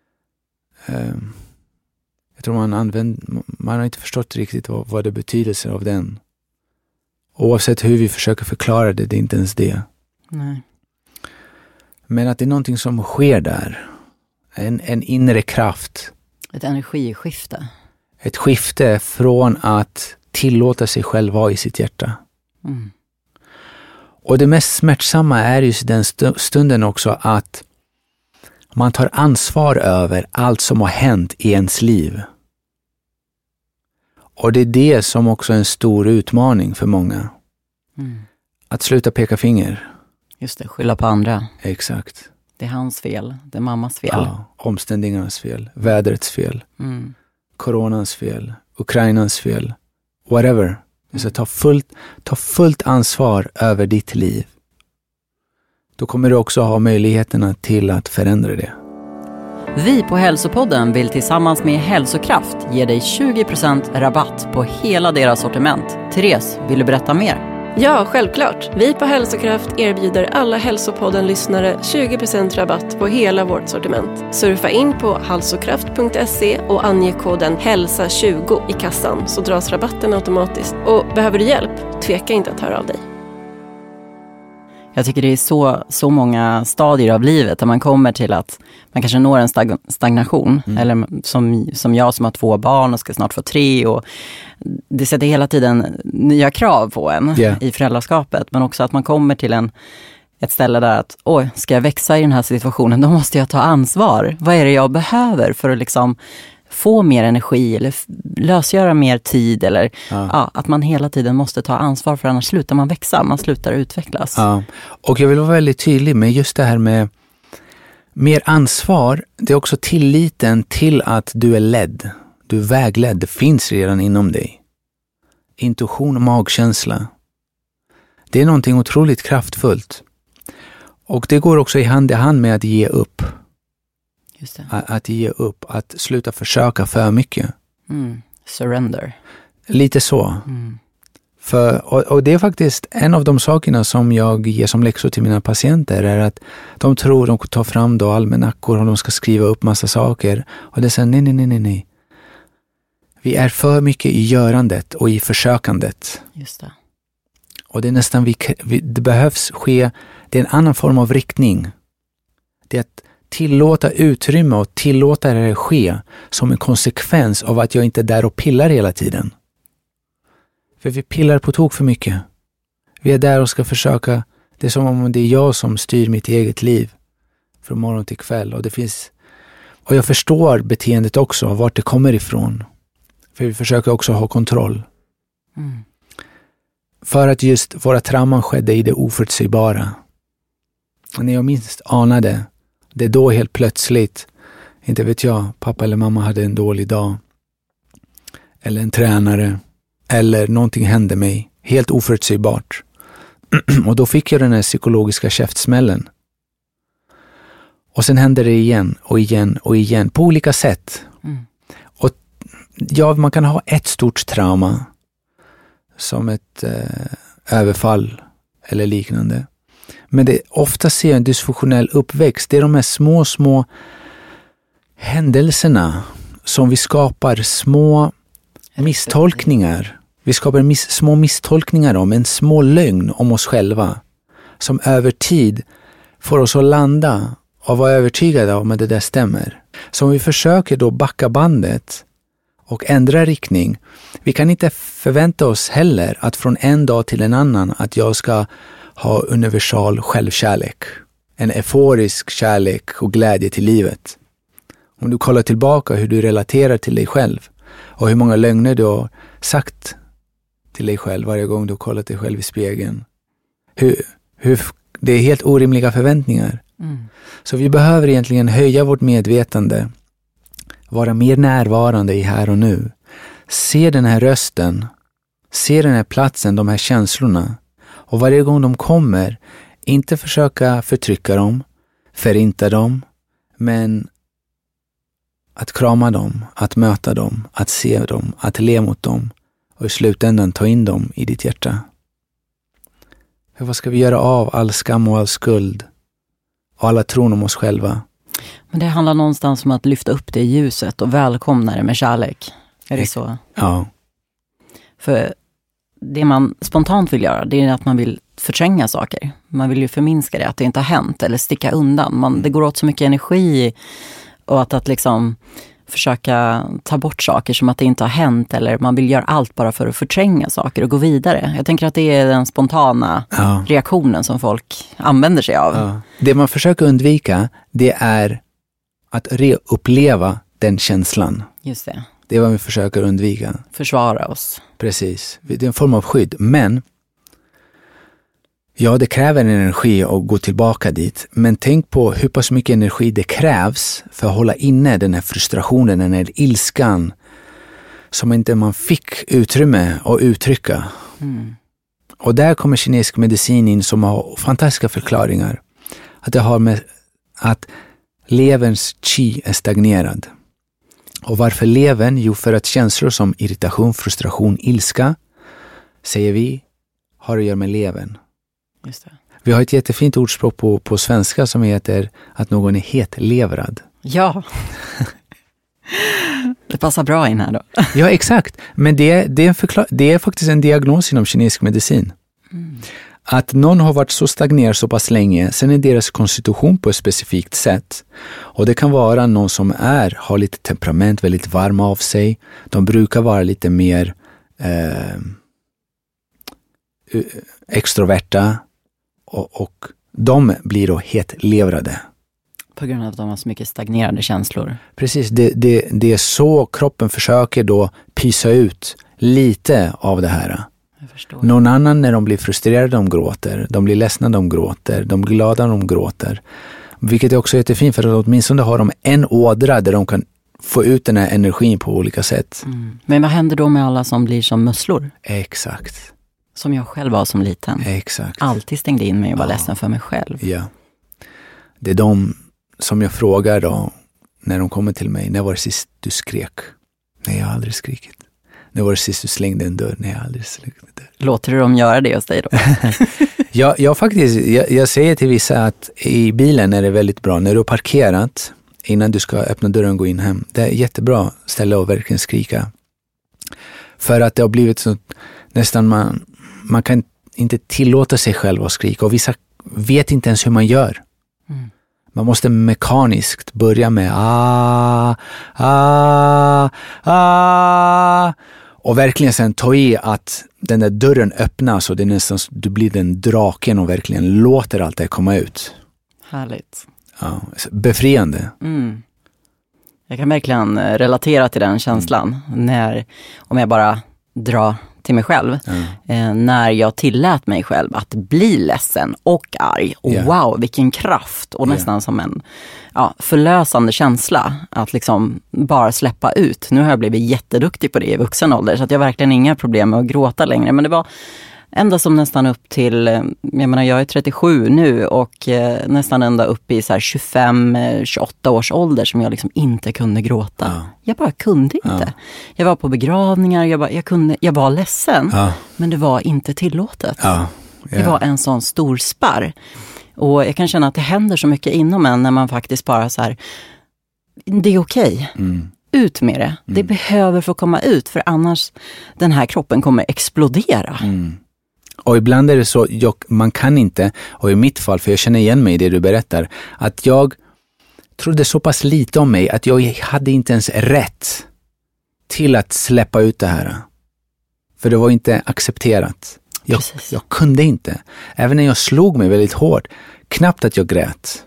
jag tror man har inte förstått riktigt vad det betyder av den. Oavsett hur vi försöker förklara det är inte ens det. Nej. Men att det är någonting som sker där. En inre kraft. Ett energiskifte. Ett skifte från att tillåta sig själv vara i sitt hjärta. Mm. Och det mest smärtsamma är ju den stunden också att man tar ansvar över allt som har hänt i ens liv. Och det är det som också är en stor utmaning för många. Mm. Att sluta peka finger. Just det, skylla på andra. Exakt. Det är hans fel, det är mammas fel. Ja, omständigheternas fel, vädrets fel, coronans fel, Ukrainans fel, whatever. Så ta fullt ansvar över ditt liv. Då kommer du också ha möjligheterna till att förändra det. Vi på Hälsopodden vill tillsammans med Hälsokraft ge dig 20% rabatt på hela deras sortiment. Therese, vill du berätta mer? Ja, självklart. Vi på Hälsokraft erbjuder alla Hälsopodden-lyssnare 20% rabatt på hela vårt sortiment. Surfa in på hälsokraft.se och ange koden HÄLSA20 i kassan så dras rabatten automatiskt. Och behöver du hjälp, tveka inte att höra av dig. Jag tycker det är så många stadier av livet där man kommer till att man kanske når en stagnation. Eller som jag som har 2 barn och ska snart få 3. Och det sätter hela tiden nya krav på en i föräldraskapet. Men också att man kommer till ett ställe där att ska jag växa i den här situationen, då måste jag ta ansvar. Vad är det jag behöver för att liksom få mer energi eller lösgöra mer tid eller att man hela tiden måste ta ansvar för annars slutar man växa, man slutar utvecklas. Ja. Och jag vill vara väldigt tydlig med just det här med mer ansvar. Det är också tilliten till att du är ledd, du är vägledd, det finns redan inom dig. Intuition och magkänsla. Det är någonting otroligt kraftfullt. Och det går också i hand med att ge upp. Just det. Att ge upp, att sluta försöka för mycket. Surrender. Lite så. Och det är faktiskt en av de sakerna som jag ger som läxor till mina patienter är att de tror de tar fram då almanackor och de ska skriva upp massa saker. Och det är så nej. Vi är för mycket i görandet och i försökandet. Just det. Och det är nästan det behövs ske, det är en annan form av riktning. Det är att tillåta utrymme och tillåta det ske som en konsekvens av att jag inte är där och pillar hela tiden. För vi pillar på tok för mycket. Vi är där och ska försöka, det är som om det är jag som styr mitt eget liv från morgon till kväll. Och jag förstår beteendet också, vart det kommer ifrån. För vi försöker också ha kontroll. För att just våra trauman skedde i det oförutsägbara. Och när jag minst anade, det är då helt plötsligt, inte vet jag, pappa eller mamma hade en dålig dag. Eller en tränare. Eller någonting hände mig. Helt oförutsägbart. Och då fick jag den här psykologiska käftsmällen. Och sen hände det igen och igen och igen. På olika sätt. Och ja, man kan ha ett stort trauma. Som ett överfall. Eller liknande. Men det ofta ser en dysfunktionell uppväxt. Det är de här små händelserna som vi skapar små misstolkningar. Vi skapar små misstolkningar om en små lögn om oss själva. Som över tid får oss att landa och vara övertygade om att det där stämmer. Så om vi försöker då backa bandet och ändra riktning. Vi kan inte förvänta oss heller att från en dag till en annan att jag ska ha universal självkärlek. En euforisk kärlek och glädje till livet. Om du kollar tillbaka hur du relaterar till dig själv och hur många lögner du har sagt till dig själv varje gång du kollar dig själv i spegeln. Det är helt orimliga förväntningar. Så vi behöver egentligen höja vårt medvetande. Vara mer närvarande i här och nu. Se den här rösten. Se den här platsen, de här känslorna. Och varje gång de kommer, inte försöka förtrycka dem. förinta dem, men att krama dem, att möta dem, att se dem, att le mot dem och i slutändan ta in dem i ditt hjärta. För vad ska vi göra av all skam och all skuld och alla tron om oss själva? Men det handlar någonstans om att lyfta upp det i ljuset och välkomna det med kärlek. Är det så? Ja. För det man spontant vill göra, det är att man vill förtränga saker. Man vill ju förminska det, att det inte har hänt eller sticka undan. Det går åt så mycket energi och att liksom försöka ta bort saker som att det inte har hänt, eller man vill göra allt bara för att förtränga saker och gå vidare. Jag tänker att det är den spontana reaktionen som folk använder sig av. Ja. Det man försöker undvika, det är att reuppleva den känslan. Just det. Det är vad vi försöker undvika. Försvara oss. Precis. Det är en form av skydd. Men ja, det kräver en energi att gå tillbaka dit. Men tänk på hur pass mycket energi det krävs för att hålla inne den här frustrationen, den här ilskan som inte man fick utrymme att uttrycka. Och där kommer kinesisk medicin in som har fantastiska förklaringar. Att det har med att leverns qi är stagnerad. Och varför levern? Jo, för att känslor som irritation, frustration, ilska, säger vi, har att göra med levern. Just det. Vi har ett jättefint ordspråk på svenska som heter att någon är hetlevrad. Ja. Det passar bra in här då. Ja, exakt. Men det är faktiskt en diagnos inom kinesisk medicin. Att någon har varit så stagnerad så pass länge, sen är deras konstitution på ett specifikt sätt. Och det kan vara någon som har lite temperament, väldigt varm av sig. De brukar vara lite mer extroverta och de blir då hetlevrade. På grund av att de har så mycket stagnerade känslor. Precis, det är så kroppen försöker då pysa ut lite av det här. Någon annan när de blir frustrerade, de gråter. De blir ledsna, de gråter. De blir glada, de gråter. Vilket är också jättefint, för att åtminstone har de en ådra där de kan få ut den här energin på olika sätt. Men vad händer då med alla som blir som musslor? Exakt. Som jag själv var som liten. Exakt. Alltid stängde in mig och var ledsen för mig själv. Ja. Det är de som jag frågar då när de kommer till mig. När var det sist du skrek? Nej, jag har aldrig skrikit. När var det sist du slängde en dörr? Nej, jag har aldrig slängt en dörr. Låter du dem göra det hos dig då? Jag säger till vissa att i bilen är det väldigt bra. När du har parkerat innan du ska öppna dörren och gå in hem. Det är jättebra ställe att verkligen skrika. För att det har blivit så nästan man kan inte tillåta sig själv att skrika. Och vissa vet inte ens hur man gör. Man måste mekaniskt börja med och verkligen sen ta i att den där dörren öppnas och det är nästan du blir den draken och verkligen låter allt det komma ut. Härligt. Ja, befriande. Jag kan verkligen relatera till den känslan om jag bara drar till mig själv. När jag tillät mig själv att bli ledsen och arg. Och wow, vilken kraft. Och nästan som en förlösande känsla. Att liksom bara släppa ut. Nu har jag blivit jätteduktig på det i vuxen ålder. Så att jag har verkligen inga problem med att gråta längre. Men det var ända som nästan upp till, jag är 37 nu och nästan ända upp i så här 25-28 års ålder som jag liksom inte kunde gråta. Jag bara kunde inte. Jag var på begravningar, jag var ledsen, men det var inte tillåtet. Det var en sån stor spärr. Och jag kan känna att det händer så mycket inom en när man faktiskt bara så här, det är okej. Ut med det. Det behöver få komma ut, för annars den här kroppen kommer explodera. Och ibland är det så, man kan inte, och i mitt fall, för jag känner igen mig i det du berättar, att jag trodde så pass lite om mig att jag hade inte ens rätt till att släppa ut det här. För det var inte accepterat. Jag kunde inte. Även när jag slog mig väldigt hårt, knappt att jag grät.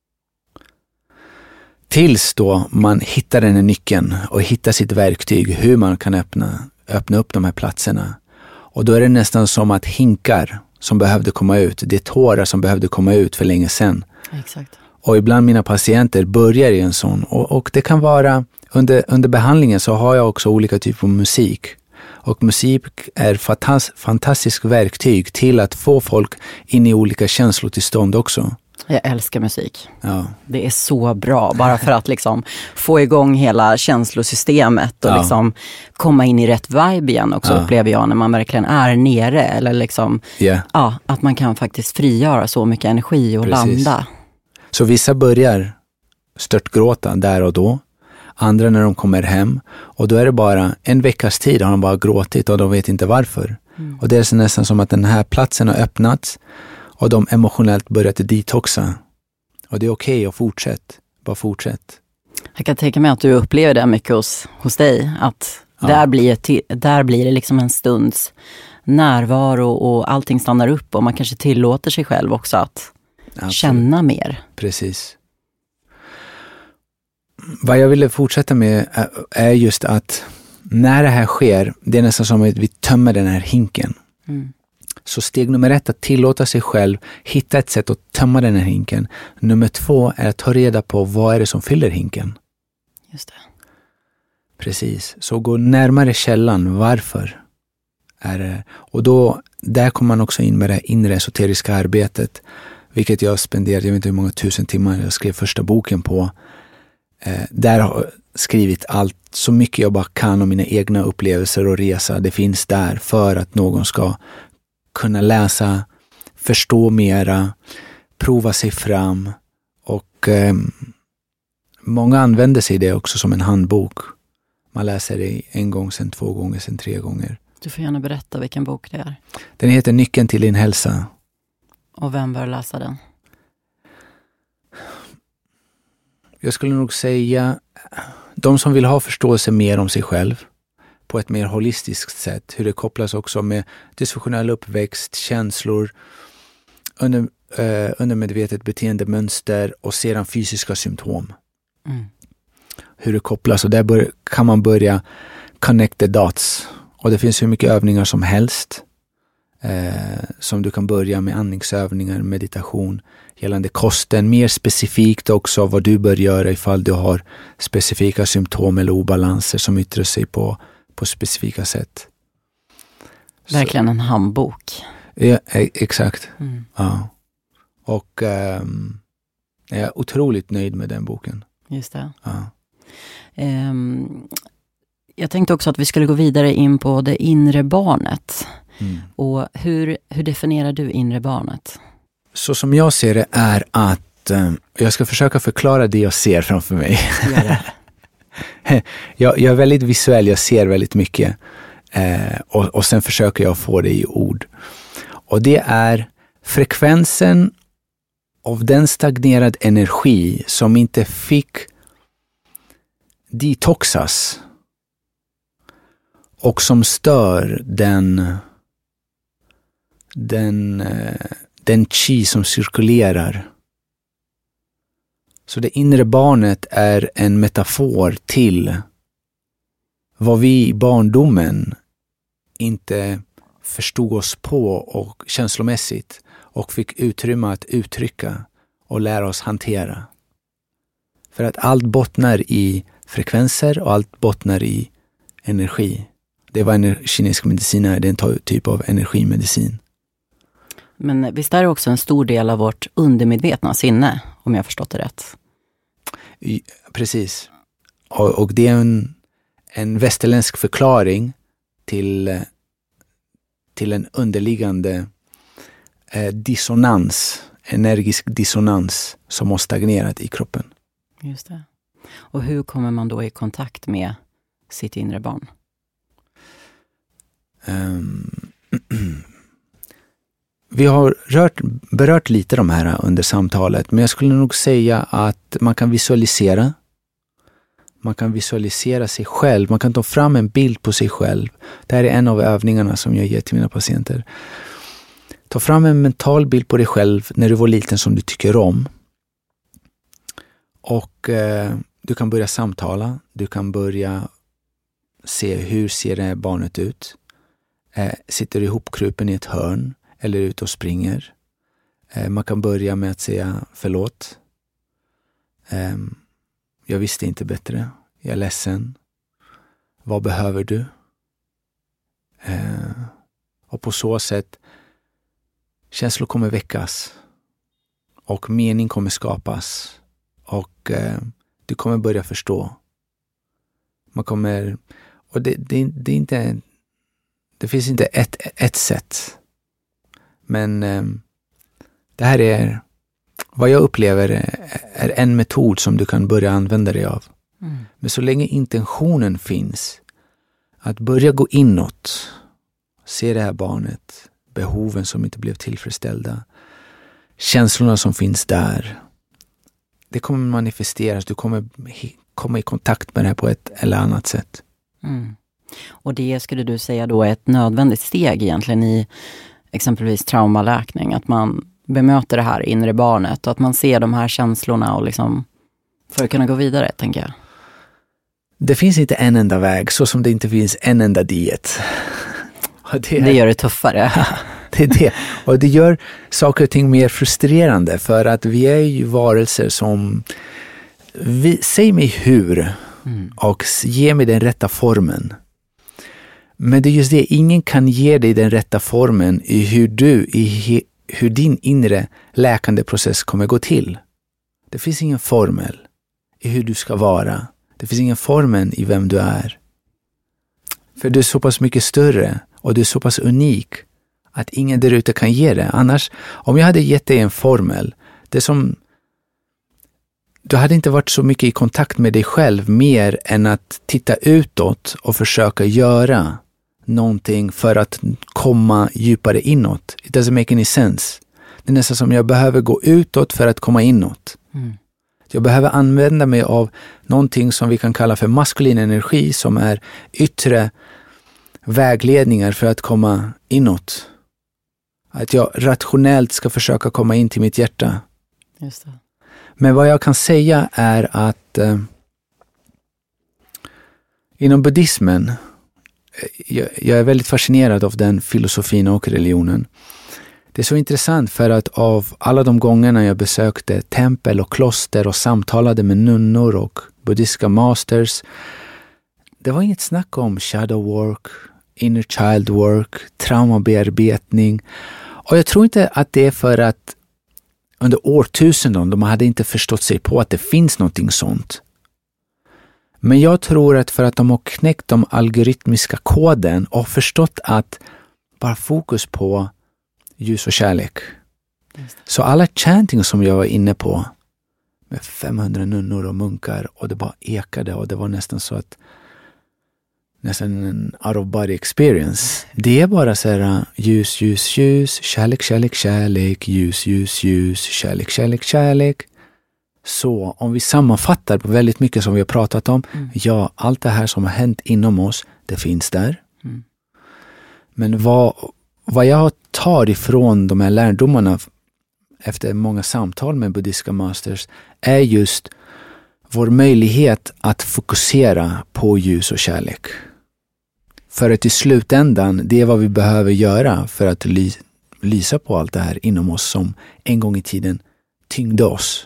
Tills då man hittar den här nyckeln och hittar sitt verktyg, hur man kan öppna upp de här platserna. Och då är det nästan som att hinkar som behövde komma ut. Det är tårar som behövde komma ut för länge sedan. Exakt. Och ibland mina patienter börjar i en sån. Och det kan vara, under behandlingen så har jag också olika typer av musik. Och musik är fantastiskt verktyg till att få folk in i olika känslotillstånd också. Jag älskar musik. Ja. Det är så bra, bara för att liksom få igång hela känslosystemet och liksom komma in i rätt vibe igen också, upplever jag, när man verkligen är nere. Eller liksom, att man kan faktiskt frigöra så mycket energi och landa. Så vissa börjar störtgråta där och då. Andra när de kommer hem. Och då är det bara en veckas tid har de bara gråtit och de vet inte varför. Och det är så nästan som att den här platsen har öppnats och de emotionellt börjat detoxa. Och det är okej att fortsätta. Bara fortsätt. Jag kan tänka mig att du upplever det mycket hos dig. Att där blir det liksom en stunds närvaro och allting stannar upp. Och man kanske tillåter sig själv också att känna mer. Precis. Vad jag ville fortsätta med är just att när det här sker, det är nästan som att vi tömmer den här hinken. Så steg nummer 1 att tillåta sig själv, hitta ett sätt att tömma den här hinken. Nummer 2 är att ta reda på vad är det som fyller hinken. Just det. Precis, så gå närmare källan, varför är det? Och då, där kommer man också in med det inre esoteriska arbetet, vilket jag spenderade, jag vet inte hur många 1000 timmar jag skrev första boken på. Där har jag skrivit allt, så mycket jag bara kan om mina egna upplevelser och resa. Det finns där för att någon ska kunna läsa, förstå mera, prova sig fram. Och många använder sig det också som en handbok. Man läser det 1 gång, sen 2 gånger, sen 3 gånger. Du får gärna berätta vilken bok det är. Den heter Nyckeln till din hälsa. Och vem bör läsa den? Jag skulle nog säga de som vill ha förståelse mer om sig själv på ett mer holistiskt sätt. Hur det kopplas också med dysfunktionell uppväxt, känslor, undermedvetet beteendemönster och sedan fysiska symptom. Hur det kopplas, och där kan man börja connect the dots. Och det finns hur mycket övningar som helst. Som du kan börja med, andningsövningar, meditation gällande kosten, mer specifikt också vad du bör göra ifall du har specifika symptom eller obalanser som yttrar sig på specifika sätt. Verkligen en handbok. Ja, exakt. Ja. Och jag är otroligt nöjd med den boken. Just det. Ja. Jag tänkte också att vi skulle gå vidare in på det inre barnet. Och hur definierar du inre barnet? Så som jag ser det är att jag ska försöka förklara det jag ser framför mig. Jag är väldigt visuell, jag ser väldigt mycket. Och sen försöker jag få det i ord. Och det är frekvensen av den stagnerad energi som inte fick detoxas. Och som stör den chi som cirkulerar. Så det inre barnet är en metafor till vad vi i barndomen inte förstod oss på och känslomässigt och fick utrymme att uttrycka och lära oss hantera. För att allt bottnar i frekvenser och allt bottnar i energi. Det är vad kinesisk medicin är, det är en typ av energimedicin. Men visst är det också en stor del av vårt undermedvetna sinne, om jag har förstått det rätt? Precis. Och det är en västerländsk förklaring till en underliggande dissonans, energisk dissonans som har stagnerat i kroppen. Just det. Och hur kommer man då i kontakt med sitt inre barn? Vi har berört lite de här under samtalet, men jag skulle nog säga att man kan visualisera. Man kan visualisera sig själv. Man kan ta fram en bild på sig själv. Det här är en av övningarna som jag ger till mina patienter. Ta fram en mental bild på dig själv när du var liten som du tycker om. Och du kan börja samtala. Du kan börja se hur ser det här barnet ut. Sitter du ihopkrupen i ett hörn eller ute och springer. Man kan börja med att säga förlåt. Jag visste inte bättre. Jag är ledsen. Vad behöver du? Och på så sätt känslor kommer väckas. och mening kommer skapas. Och du kommer börja förstå. Man kommer... Och det är inte... Det finns inte ett sätt. Men det här är... Vad jag upplever är en metod som du kan börja använda dig av. Men så länge intentionen finns att börja gå inåt, se det här barnet, behoven som inte blev tillfredsställda, känslorna som finns där, det kommer manifesteras. Du kommer komma i kontakt med det här på ett eller annat sätt. Och det skulle du säga då är ett nödvändigt steg egentligen i exempelvis traumaläkning, att man bemöter det här inre barnet och att man ser de här känslorna och liksom för att kunna gå vidare, tänker jag. Det finns inte en enda väg, så som det inte finns en enda diet. Det gör det tuffare. Det är det. Och det gör saker och ting mer frustrerande, för att vi är ju varelser som... säg mig hur och ge mig den rätta formen. Men det är just det, ingen kan ge dig den rätta formen i hur din inre läkande process kommer gå till. Det finns ingen formel i hur du ska vara. Det finns ingen formel i vem du är. För du är så pass mycket större och du är så pass unik att ingen där ute kan ge det. Annars, om jag hade gett dig en formel, det som... Du hade inte varit så mycket i kontakt med dig själv mer än att titta utåt och försöka göra någonting för att komma djupare inåt. It doesn't make any sense. Det är nästan som jag behöver gå utåt för att komma inåt. Jag behöver använda mig av någonting som vi kan kalla för maskulin energi, som är yttre vägledningar för att komma inåt. Att jag rationellt ska försöka komma in till mitt hjärta. Just det. Men vad jag kan säga är att inom buddhismen, jag är väldigt fascinerad av den filosofin och religionen. Det är så intressant för att av alla de gångerna jag besökte tempel och kloster och samtalade med nunnor och buddhistiska masters, det var inget snack om shadow work, inner child work, traumabearbetning. Och jag tror inte att det är för att under årtusenden de hade inte förstått sig på att det finns någonting sånt. Men jag tror att för att de har knäckt de algoritmiska koden och förstått att bara fokus på ljus och kärlek. Så alla chanting som jag var inne på med 500 nunnor och munkar, och det bara ekade, och det var nästan så att nästan en out of body experience. Det är bara så här ljus, ljus, ljus, kärlek, kärlek, kärlek, ljus, ljus, ljus, kärlek, kärlek, kärlek. Så om vi sammanfattar på väldigt mycket som vi har pratat om, ja, allt det här som har hänt inom oss, det finns där. Men vad jag tar ifrån de här lärdomarna efter många samtal med buddhistiska masters är just vår möjlighet att fokusera på ljus och kärlek. För att i slutändan, det är vad vi behöver göra för att lysa på allt det här inom oss som en gång i tiden tyngde oss.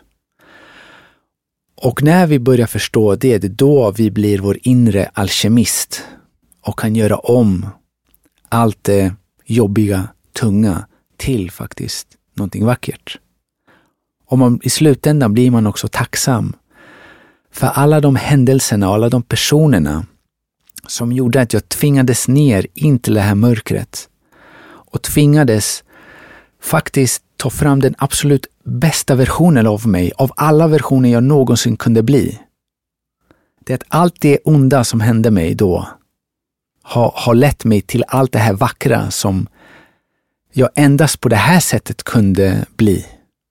Och när vi börjar förstå det är då vi blir vår inre alkemist och kan göra om allt det jobbiga, tunga till faktiskt någonting vackert. Och i slutändan blir man också tacksam för alla de händelserna och alla de personerna som gjorde att jag tvingades ner in till det här mörkret och tvingades faktiskt ta fram den absolut bästa versionen av mig, av alla versioner jag någonsin kunde bli. Det är att allt det onda som hände mig då har lett mig till allt det här vackra som jag endast på det här sättet kunde bli.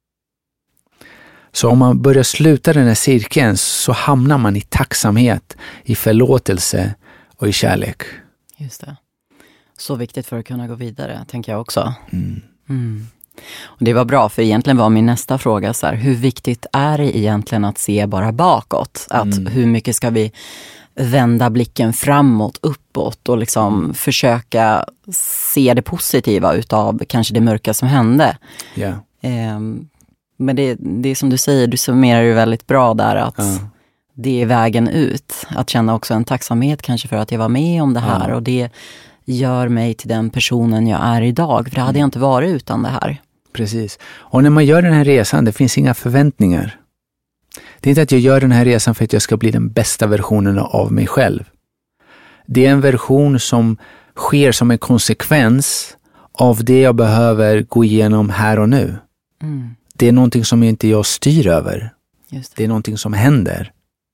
Så om man börjar sluta den här cirkeln så hamnar man i tacksamhet, i förlåtelse och i kärlek. Just det. Så viktigt för att kunna gå vidare, tänker jag också. Och det var bra, för egentligen var min nästa fråga så här, hur viktigt är det egentligen att se bara bakåt? Att hur mycket ska vi vända blicken framåt, uppåt och liksom försöka se det positiva utav kanske det mörka som hände. Yeah. Men det är som du säger, du summerar ju väldigt bra där att det är vägen ut. Att känna också en tacksamhet kanske för att jag var med om det här och det gör mig till den personen jag är idag. För det hade jag inte varit utan det här. Precis. Och när man gör den här resan, det finns inga förväntningar. Det är inte att jag gör den här resan för att jag ska bli den bästa versionen av mig själv. Det är en version som sker som en konsekvens av det jag behöver gå igenom här och nu. Mm. Det är någonting som inte jag styr över. Just det är någonting som händer.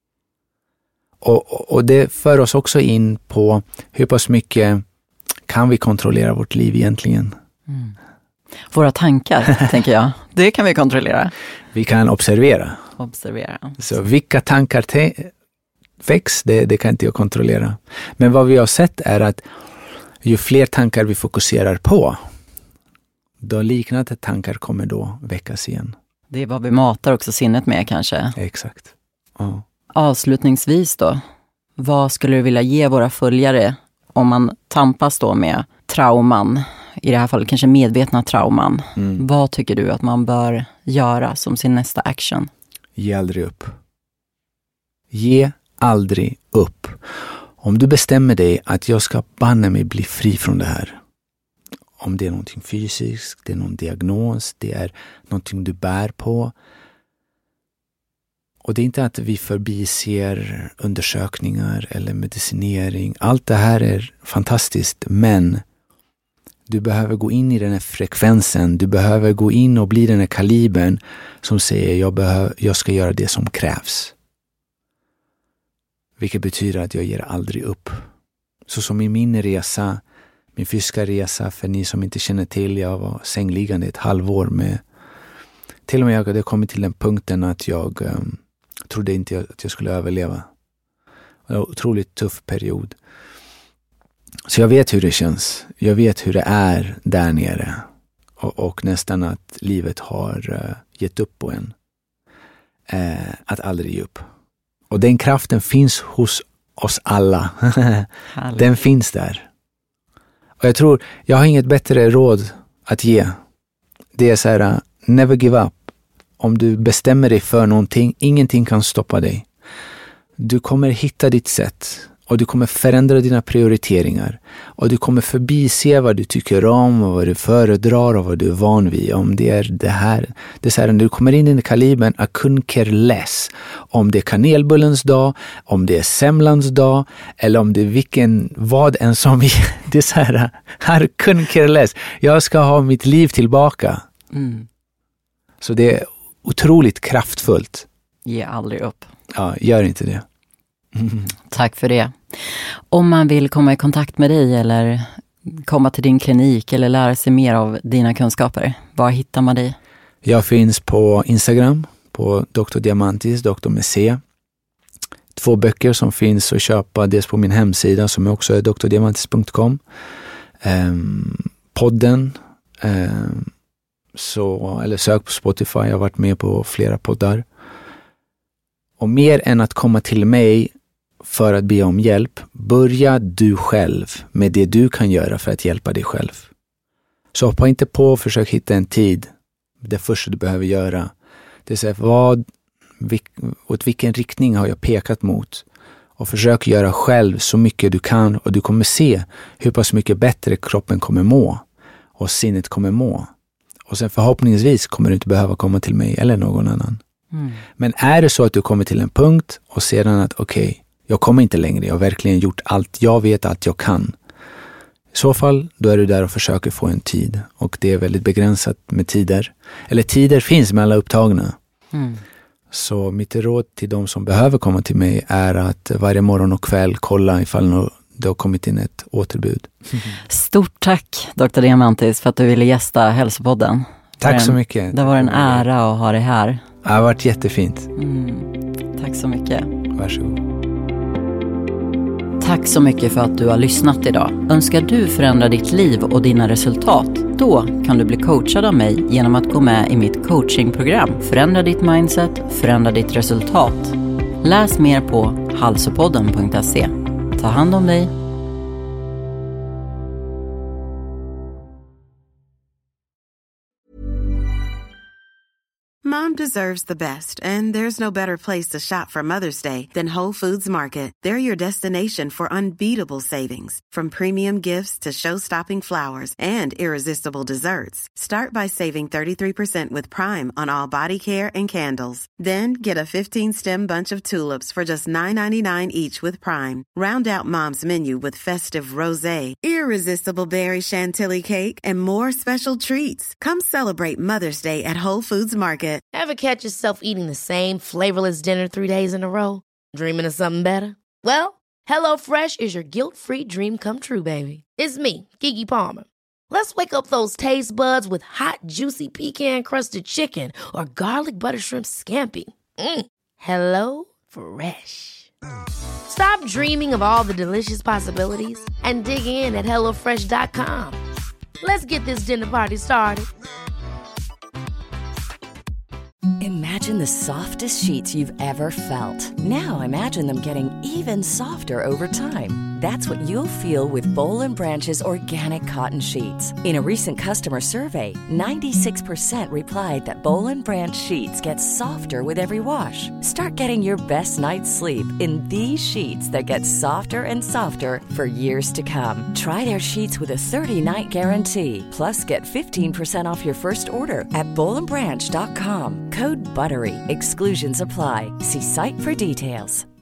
Och det för oss också in på hur pass mycket kan vi kontrollera vårt liv egentligen. Mm. Våra tankar, tänker jag. Det kan vi kontrollera. Vi kan observera. Så vilka tankar väcks, det kan inte jag kontrollera. Men vad vi har sett är att ju fler tankar vi fokuserar på, då liknande tankar kommer då väckas igen. Det är vad vi matar också sinnet med kanske. Exakt. Ja. Avslutningsvis då, vad skulle du vilja ge våra följare om man tampas då med trauman, i det här fallet kanske medvetna trauman. Vad tycker du att man bör göra som sin nästa action? Ge aldrig upp. Ge aldrig upp. Om du bestämmer dig att jag ska banna mig bli fri från det här. Om det är någonting fysiskt, det är någon diagnos, det är någonting du bär på. Och det är inte att vi förbiser undersökningar eller medicinering. Allt det här är fantastiskt, men du behöver gå in i den här frekvensen. Du behöver gå in och bli den här kalibern som säger jag ska göra det som krävs. Vilket betyder att jag ger aldrig upp. Så som i min resa, min fysiska resa, för ni som inte känner till, jag var sängliggande ett halvår med, till och med jag hade kommit till den punkten att jag trodde inte att jag skulle överleva. Det var en otroligt tuff period. Så jag vet hur det känns. Jag vet hur det är där nere. Och nästan att livet har gett upp på en. Att aldrig ge upp. Och den kraften finns hos oss alla. Den finns där. Och jag tror, jag har inget bättre råd att ge. Det är så här, never give up. Om du bestämmer dig för någonting, ingenting kan stoppa dig. Du kommer hitta ditt sätt. Och du kommer förändra dina prioriteringar. Och du kommer förbise vad du tycker om och vad du föredrar och vad du är van vid. Om det är det här. Det är så här, när du kommer in i kalibern, I couldn't care less. Om det är kanelbullens dag, om det är semlans dag, eller om det är vad än som är. Det är så här, I couldn't care less. Jag ska ha mitt liv tillbaka. Mm. Så det är otroligt kraftfullt. Ge aldrig upp. Ja, gör inte det. Mm. Tack för det. Om man vill komma i kontakt med dig eller komma till din klinik eller lära sig mer av dina kunskaper, var hittar man dig? Jag finns på Instagram på Dr. Diamantis, Dr. med C. 2 böcker som finns att köpa, dels på min hemsida som också är drdiamantis.com. Podden, eller sök på Spotify, jag har varit med på flera poddar. Och mer än att komma till mig för att be om hjälp, börja du själv med det du kan göra för att hjälpa dig själv. Så hoppa inte på och försök hitta en tid. Det första du behöver göra. Det är så här, åt vilken riktning har jag pekat mot? Och försök göra själv så mycket du kan och du kommer se hur pass mycket bättre kroppen kommer må. Och sinnet kommer må. Och sen förhoppningsvis kommer du inte behöva komma till mig eller någon annan. Mm. Men är det så att du kommer till en punkt och sedan att okej, jag kommer inte längre, jag har verkligen gjort allt jag vet att jag kan. I så fall, då är du där och försöker få en tid. Och det är väldigt begränsat med tider. Eller tider finns med alla upptagna. Mm. Så mitt råd till de som behöver komma till mig är att varje morgon och kväll kolla ifall det har kommit in ett återbud. Mm. Stort tack Dr. Diamantis för att du ville gästa Hälsopodden. Tack så mycket. Det var en ära att ha dig här. Det har varit jättefint. Tack så mycket. Varsågod. Tack så mycket för att du har lyssnat idag. Önskar du förändra ditt liv och dina resultat? Då kan du bli coachad av mig genom att gå med i mitt coachingprogram. Förändra ditt mindset, förändra ditt resultat. Läs mer på halsopodden.se. Ta hand om dig. Mom deserves the best, and there's no better place to shop for Mother's Day than Whole Foods Market. They're your destination for unbeatable savings, from premium gifts to show-stopping flowers and irresistible desserts. Start by saving 33% with Prime on all body care and candles. Then get a 15-stem bunch of tulips for just $9.99 each with Prime. Round out Mom's menu with festive rosé, irresistible berry chantilly cake, and more special treats. Come celebrate Mother's Day at Whole Foods Market. Ever catch yourself eating the same flavorless dinner 3 days in a row? Dreaming of something better? Well, HelloFresh is your guilt-free dream come true, baby. It's me, Keke Palmer. Let's wake up those taste buds with hot, juicy pecan-crusted chicken or garlic butter shrimp scampi. Hello Fresh. Stop dreaming of all the delicious possibilities and dig in at HelloFresh.com. Let's get this dinner party started. Imagine the softest sheets you've ever felt. Now imagine them getting even softer over time. That's what you'll feel with Boll & Branch's organic cotton sheets. In a recent customer survey, 96% replied that Boll & Branch sheets get softer with every wash. Start getting your best night's sleep in these sheets that get softer and softer for years to come. Try their sheets with a 30-night guarantee. Plus, get 15% off your first order at bollandbranch.com. Code BUTTERY. Exclusions apply. See site for details.